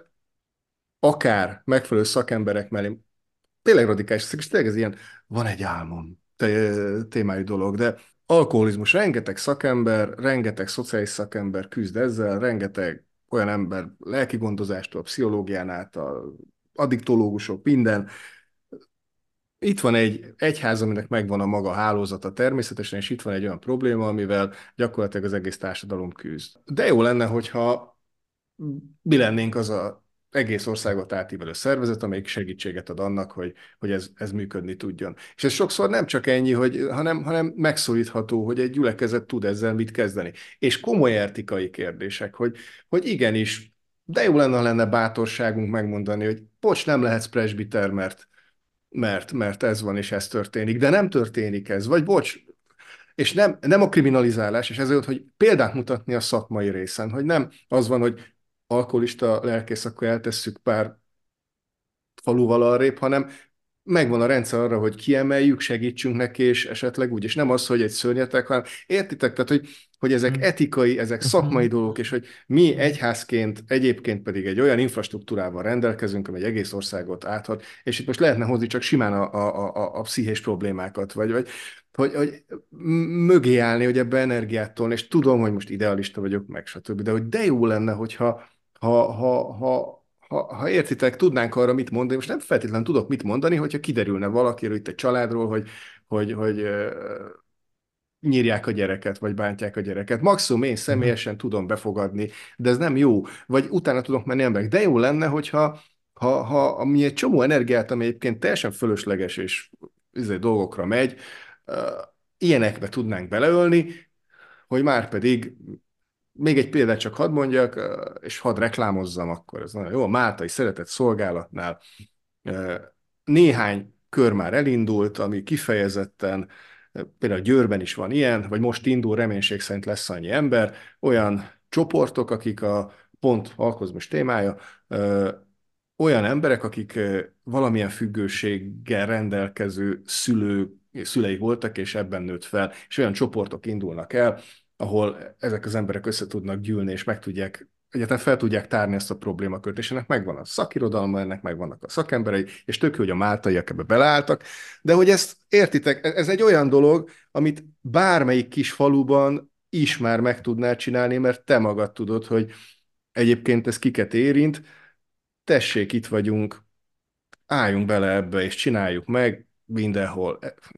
akár megfelelő szakemberek mellé, tényleg radikális, és tényleg ez ilyen, van egy álmom témájú dolog, de alkoholizmus, rengeteg szakember, rengeteg szociális szakember küzd ezzel, rengeteg olyan ember lelki gondozástól, pszichológián át, a addiktológusok, minden. Itt van egy egyház, aminek megvan a maga hálózata természetesen, és itt van egy olyan probléma, amivel gyakorlatilag az egész társadalom küzd. De jó lenne, hogyha mi lennénk az a egész országot átívelő szervezet, amelyik segítséget ad annak, hogy, hogy ez, ez működni tudjon. És ez sokszor nem csak ennyi, hogy, hanem, hanem megszólítható, hogy egy gyülekezet tud ezzel mit kezdeni. És komoly etikai kérdések, hogy, hogy igenis, de jó lenne, ha lenne bátorságunk megmondani, hogy bocs, nem lehetsz presbiter, mert, mert, mert ez van, és ez történik, de nem történik ez, vagy bocs, és nem, nem a kriminalizálás, és ezért, hogy példát mutatni a szakmai részen, hogy nem az van, hogy alkoholista lelkész, akkor eltesszük pár faluval arrébb, hanem megvan a rendszer arra, hogy kiemeljük, segítsünk neki, és esetleg úgy, és nem az, hogy egy szörnyetek, hanem értitek, tehát, hogy, hogy ezek etikai, ezek szakmai dolgok, és hogy mi egyházként egyébként pedig egy olyan infrastruktúrával rendelkezünk, ami egy egész országot áthat, és itt most lehetne hozni csak simán a, a, a, a pszichés problémákat, vagy, vagy hogy, hogy mögé állni, hogy ebbe energiát tolni, és tudom, hogy most idealista vagyok, meg stb., de hogy de jó lenne, hogyha ha, ha, ha, ha, ha értitek, tudnánk arra mit mondani, most nem feltétlenül tudok mit mondani, hogyha kiderülne valakiről itt egy családról, hogy, hogy, hogy uh, nyírják a gyereket, vagy bántják a gyereket. Maximum én személyesen tudom befogadni, de ez nem jó. Vagy utána tudok menni emberek. De jó lenne, hogyha ha, ha, ami egy csomó energiát, ami egyébként teljesen fölösleges és izé, dolgokra megy, uh, ilyenekbe tudnánk beleölni, hogy már pedig még egy példát csak hadd mondjak, és hadd reklámozzam akkor, ez nagyon jó, a Máltai Szeretett Szolgálatnál néhány kör már elindult, ami kifejezetten, például Győrben is van ilyen, vagy most indul, reménység szerint lesz annyi ember, olyan csoportok, akik a pont alkozmus témája, olyan emberek, akik valamilyen függőséggel rendelkező szülő, szülei voltak, és ebben nőtt fel, és olyan csoportok indulnak el, ahol ezek az emberek össze tudnak gyűlni, és meg tudják, egyáltalán fel tudják tárni ezt a problémakört, és ennek megvan a szakirodalma, ennek megvannak a szakemberei, és tök jó, hogy a máltaiak ebbe beleálltak, de hogy ezt értitek, ez egy olyan dolog, amit bármelyik kis faluban is már meg tudnál csinálni, mert te magad tudod, hogy egyébként ez kiket érint, tessék, itt vagyunk, álljunk bele ebbe, és csináljuk meg mindenhol.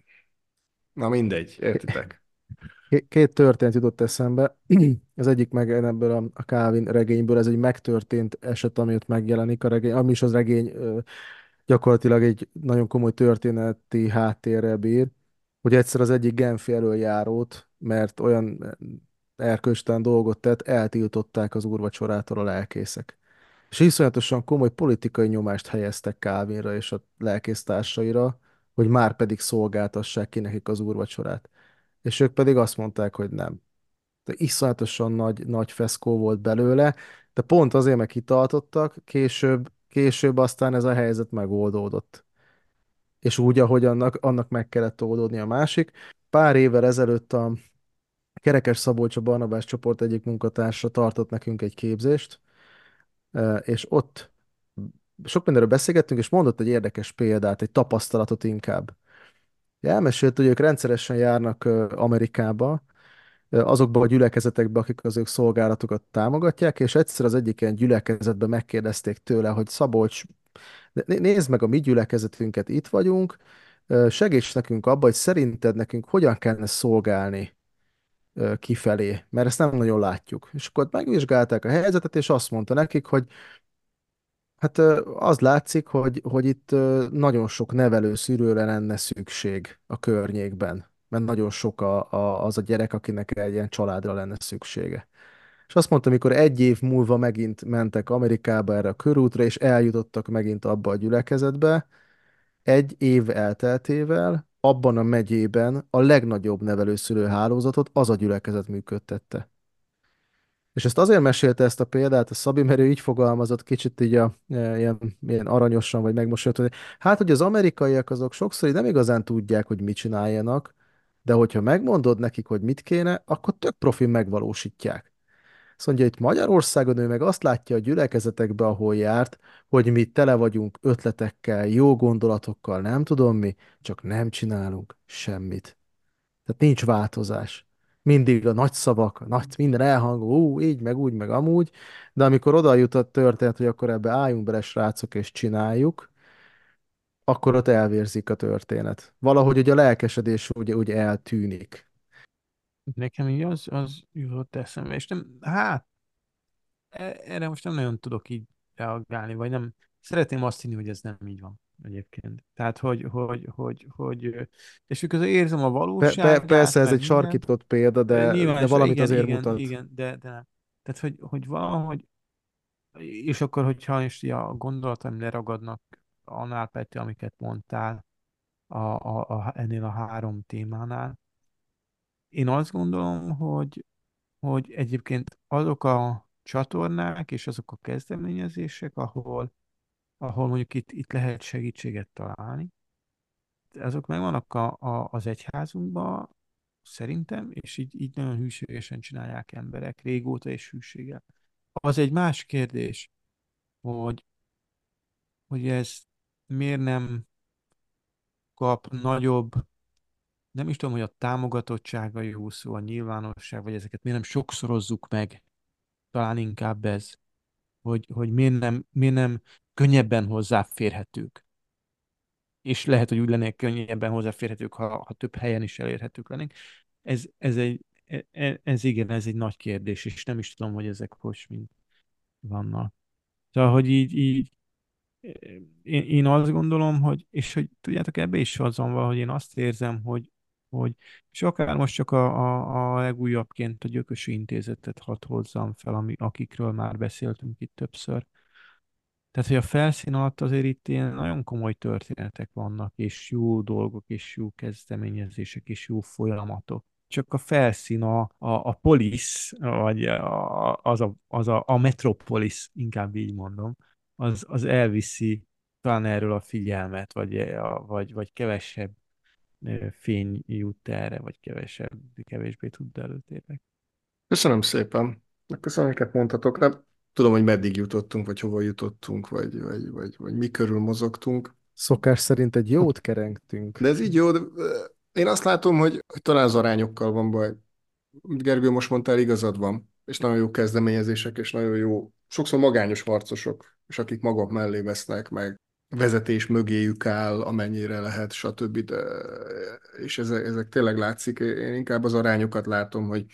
Na mindegy, értitek? Ké- Két történet jutott eszembe. Az egyik meg ebből a, a Calvin regényből, ez egy megtörtént eset, ami ott megjelenik a regény, ami is az regény ö, gyakorlatilag egy nagyon komoly történeti háttérrel bír, hogy egyszer az egyik Genfi elöljárót, mert olyan erkölcstelen dolgot tett, eltiltották az úrvacsorától a lelkészek. És iszonyatosan komoly politikai nyomást helyeztek Calvinra és a lelkésztársaira, hogy már pedig szolgáltassák ki nekik az úrvacsorát. És ők pedig azt mondták, hogy nem. De iszonyatosan nagy, nagy feszkó volt belőle, de pont azért meg kitartottak, később, később aztán ez a helyzet megoldódott. És úgy, ahogy annak, annak meg kellett oldódni a másik. Pár évvel ezelőtt a Kerekes Szabolcs, a Barnabás csoport egyik munkatársa tartott nekünk egy képzést, eh, és ott sok mindenről beszélgettünk, és mondott egy érdekes példát, egy tapasztalatot inkább. Elmesélt, hogy ők rendszeresen járnak ö, Amerikába, ö, azokba a gyülekezetekbe, akik az ők szolgálatokat támogatják, és egyszer az egyik ilyen gyülekezetben megkérdezték tőle, hogy Szabolcs, né- nézd meg a mi gyülekezetünket, itt vagyunk, ö, segíts nekünk abba, hogy szerinted nekünk hogyan kellene szolgálni ö, kifelé, mert ezt nem nagyon látjuk. És akkor megvizsgálták a helyzetet, és azt mondta nekik, hogy hát ö, az látszik, hogy, hogy itt ö, nagyon sok nevelőszülőre lenne szükség a környékben, mert nagyon sok a, a, az a gyerek, akinek egy ilyen családra lenne szüksége. És azt mondta, amikor egy év múlva megint mentek Amerikába erre a körútra, és eljutottak megint abba a gyülekezetbe, egy év elteltével abban a megyében a legnagyobb nevelőszülő hálózatot az a gyülekezet működtette. És ezt azért mesélte ezt a példát a Szabi, mert ő így fogalmazott kicsit így a, e, ilyen, ilyen aranyosan, vagy megmosolyogva, hogy hát, hogy az amerikaiak azok sokszor így nem igazán tudják, hogy mit csináljanak, de hogyha megmondod nekik, hogy mit kéne, akkor tök profin megvalósítják. Azt mondja, itt Magyarországon ő meg azt látja a gyülekezetekbe, ahol járt, hogy mi tele vagyunk ötletekkel, jó gondolatokkal, nem tudom mi, csak nem csinálunk semmit. Tehát nincs változás. Mindig a nagy szavak, a nagy, minden elhangol, ú, így, meg úgy, meg amúgy, de amikor oda jut a történet, hogy akkor ebbe álljunk bele, srácok, és csináljuk, akkor ott elvérzik a történet. Valahogy ugye a lelkesedés ugye, ugye eltűnik. Nekem így az, az jutott eszembe, és nem, hát e- erre most nem nagyon tudok így reagálni, vagy nem, szeretném azt hinni, hogy ez nem így van egyébként. Tehát, hogy, hogy, hogy, hogy, és közben érzem a Pe- pe- valóságát, persze ez meg egy minden, sarkított példa, de, nyilván, de és valamit igen, azért igen, mutat. igen, de, de nem. Tehát, hogy, hogy valahogy, és akkor, hogyha is a gondolataim leragadnak annál, Peti, amiket mondtál, a, a, a, ennél a három témánál, én azt gondolom, hogy hogy egyébként azok a csatornák és azok a kezdeményezések, ahol, ahol mondjuk itt, itt lehet segítséget találni, azok megvannak a, a, az egyházunkban, szerintem, és így, így nagyon hűségesen csinálják emberek, régóta és hűséggel. Az egy más kérdés, hogy, hogy ez miért nem kap nagyobb, nem is tudom, hogy a támogatottsága jó szó, a nyilvánosság, vagy ezeket miért nem sokszorozzuk meg, talán inkább ez. hogy, hogy miért nem, miért nem könnyebben hozzáférhetők. És lehet, hogy úgy lennének könnyebben hozzáférhetők, ha, ha több helyen is elérhetők lennénk. Ez, ez, egy, e- e- ez igen, ez egy nagy kérdés, és nem is tudom, hogy ezek hogy mind vannak. Szóval, hogy így, így én, én azt gondolom, hogy, és hogy tudjátok, ebbe is az van valahogy én azt érzem, hogy, hogy és akár most csak a, a, a legújabbként a Gyökösi Intézetet hadd hozzam fel, ami, akikről már beszéltünk itt többször. Tehát, hogy a felszín alatt azért itt ilyen nagyon komoly történetek vannak, és jó dolgok, és jó kezdeményezések, és jó folyamatok. Csak a felszín, a, a, a polisz, vagy a, az, a, az a, a metropolis, inkább így mondom, az, az elviszi talán erről a figyelmet, vagy, a, vagy, vagy kevesebb ö, fény jut erre, vagy kevesebb, kevésbé tud előtérnek. Köszönöm szépen. Köszönöm, amiket mondhatok. Nem tudom, hogy meddig jutottunk, vagy hova jutottunk, vagy, vagy, vagy, vagy mi körül mozogtunk. Szokás szerint egy jót kerengtünk. De ez így jó, de ö, én azt látom, hogy, hogy talán az arányokkal van baj. Amit Gergő most mondtál, igazad van. És nagyon jó kezdeményezések, és nagyon jó, sokszor magányos harcosok és akik maguk mellé vesznek, meg vezetés mögéjük áll, amennyire lehet, stb. De, és ezek, ezek tényleg látszik. Én inkább az arányokat látom, hogy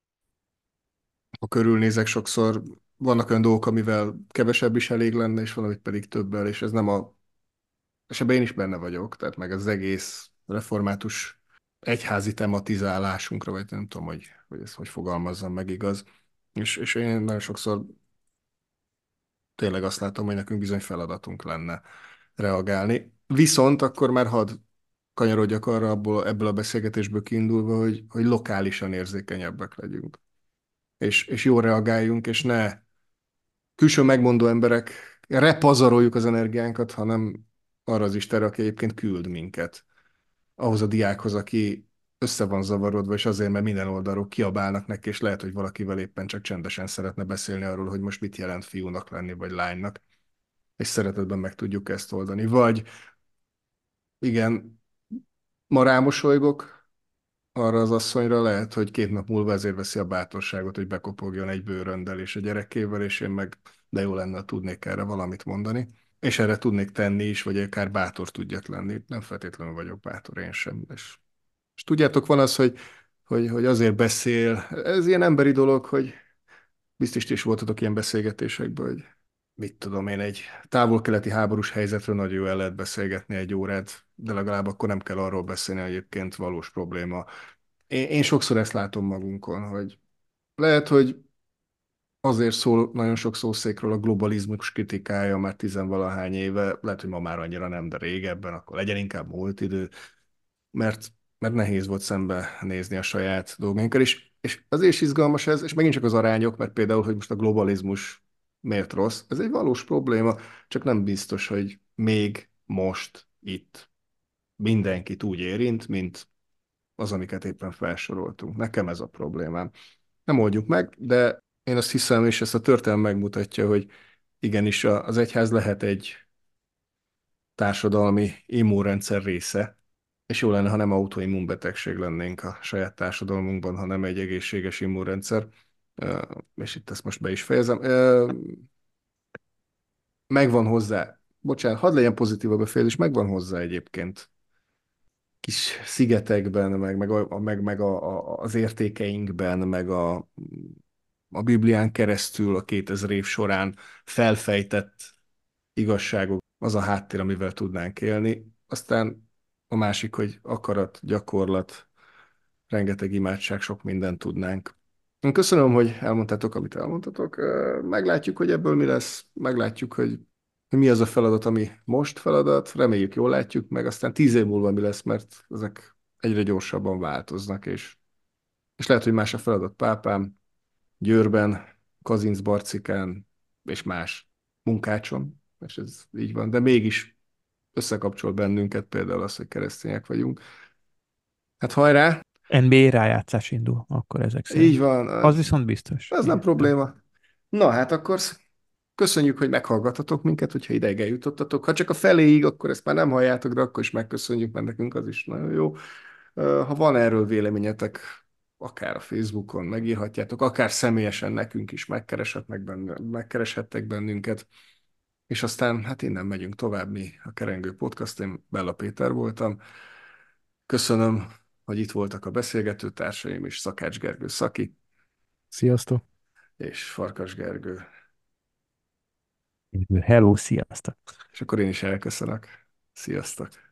ha körülnézek, sokszor vannak olyan dolgok, amivel kevesebb is elég lenne, és van, amit pedig többel, és ez nem a... És ebben én is benne vagyok, tehát meg az egész református egyházi tematizálásunkra, vagy nem tudom, hogy, hogy ezt hogy fogalmazzam meg, igaz. És, és én nagyon sokszor tényleg azt látom, hogy nekünk bizony feladatunk lenne reagálni. Viszont akkor már hadd kanyarodjak arra abból, ebből a beszélgetésből kiindulva, hogy, hogy lokálisan érzékenyebbek legyünk. És, és jól reagáljunk, és ne külső megmondó emberek repazaroljuk az energiánkat, hanem arra az Istenre, aki egyébként küld minket. Ahhoz a diákhoz, aki össze van zavarodva, és azért, mert minden oldalról kiabálnak neki, és lehet, hogy valakivel éppen csak csendesen szeretne beszélni arról, hogy most mit jelent fiúnak lenni, vagy lánynak, és szeretetben meg tudjuk ezt oldani. Vagy igen, ma rámosolygok arra az asszonyra, lehet, hogy két nap múlva ezért veszi a bátorságot, hogy bekopogjon egy bőröndel és a gyerekével, és én meg, de jó lenne, ha tudnék erre valamit mondani. És erre tudnék tenni is, vagy akár bátor tudjak lenni. Nem feltétlenül vagyok bátor én sem. És, és tudjátok, van az, hogy, hogy, hogy azért beszél. Ez ilyen emberi dolog, hogy biztos ti is voltatok ilyen beszélgetésekben, hogy mit tudom én, egy távol-keleti háborús helyzetről nagyon jó el lehet beszélgetni egy órát, de legalább akkor nem kell arról beszélni, hogy egyébként valós probléma. Én, én sokszor ezt látom magunkon, hogy lehet, hogy azért szól nagyon sok szószékről a globalizmus kritikája már tizenvalahány éve, lehet, hogy ma már annyira nem, de régebben, akkor legyen inkább múlt idő, mert, mert nehéz volt szembe nézni a saját dolgainkkal, és, és azért is izgalmas ez, és megint csak az arányok, mert például, hogy most a globalizmus miért rossz, ez egy valós probléma, csak nem biztos, hogy még most itt mindenkit úgy érint, mint az, amiket éppen felsoroltunk. Nekem ez a problémám. Nem oldjuk meg, de én azt hiszem, és ezt a történelem megmutatja, hogy igenis a- az egyház lehet egy társadalmi immunrendszer része, és jó lenne, ha nem autoimmunbetegség lennénk a saját társadalmunkban, hanem egy egészséges immunrendszer. Ö, És itt ezt most be is fejezem. Ö, Megvan hozzá, bocsánat, hadd legyen pozitív a befejezés, megvan hozzá egyébként kis szigetekben, meg, meg, a, meg, meg a, a, az értékeinkben, meg a, a Biblián keresztül a kétezer év során felfejtett igazságok, az a háttér, amivel tudnánk élni. Aztán a másik, hogy akarat, gyakorlat, rengeteg imádság, sok mindent tudnánk. Én köszönöm, hogy elmondtátok, amit elmondtatok. Ö, Meglátjuk, hogy ebből mi lesz. Meglátjuk, hogy, hogy mi az a feladat, ami most feladat. Reméljük, jól látjuk, meg aztán tíz év múlva mi lesz, mert ezek egyre gyorsabban változnak, és, és lehet, hogy más a feladat Pápám, Győrben, Kazincbarcikán és más munkácson, és ez így van, de mégis összekapcsol bennünket például az, hogy keresztények vagyunk. Hát hajrá! en bé á rájátszás indul, akkor ezek Így szerint. van, Az viszont biztos. ez nem Igen. probléma. Na hát akkor köszönjük, hogy meghallgatatok minket, hogyha ideig eljutottatok. Ha csak a feléig, akkor ezt már nem halljátok, de akkor is megköszönjük, mert nekünk az is nagyon jó. Ha van erről véleményetek, akár a Facebookon megírhatjátok, akár személyesen nekünk is megkereshetnek benne, megkereshettek bennünket. És aztán hát innen megyünk tovább, mi a Kerengő Podcast, én Bella Péter voltam. Köszönöm, hogy itt voltak a beszélgető társaim is, Szakács Gergő Szaki, Sziasztok! és Farkas Gergő. Hello, sziasztok! És akkor én is elköszönök. Sziasztok!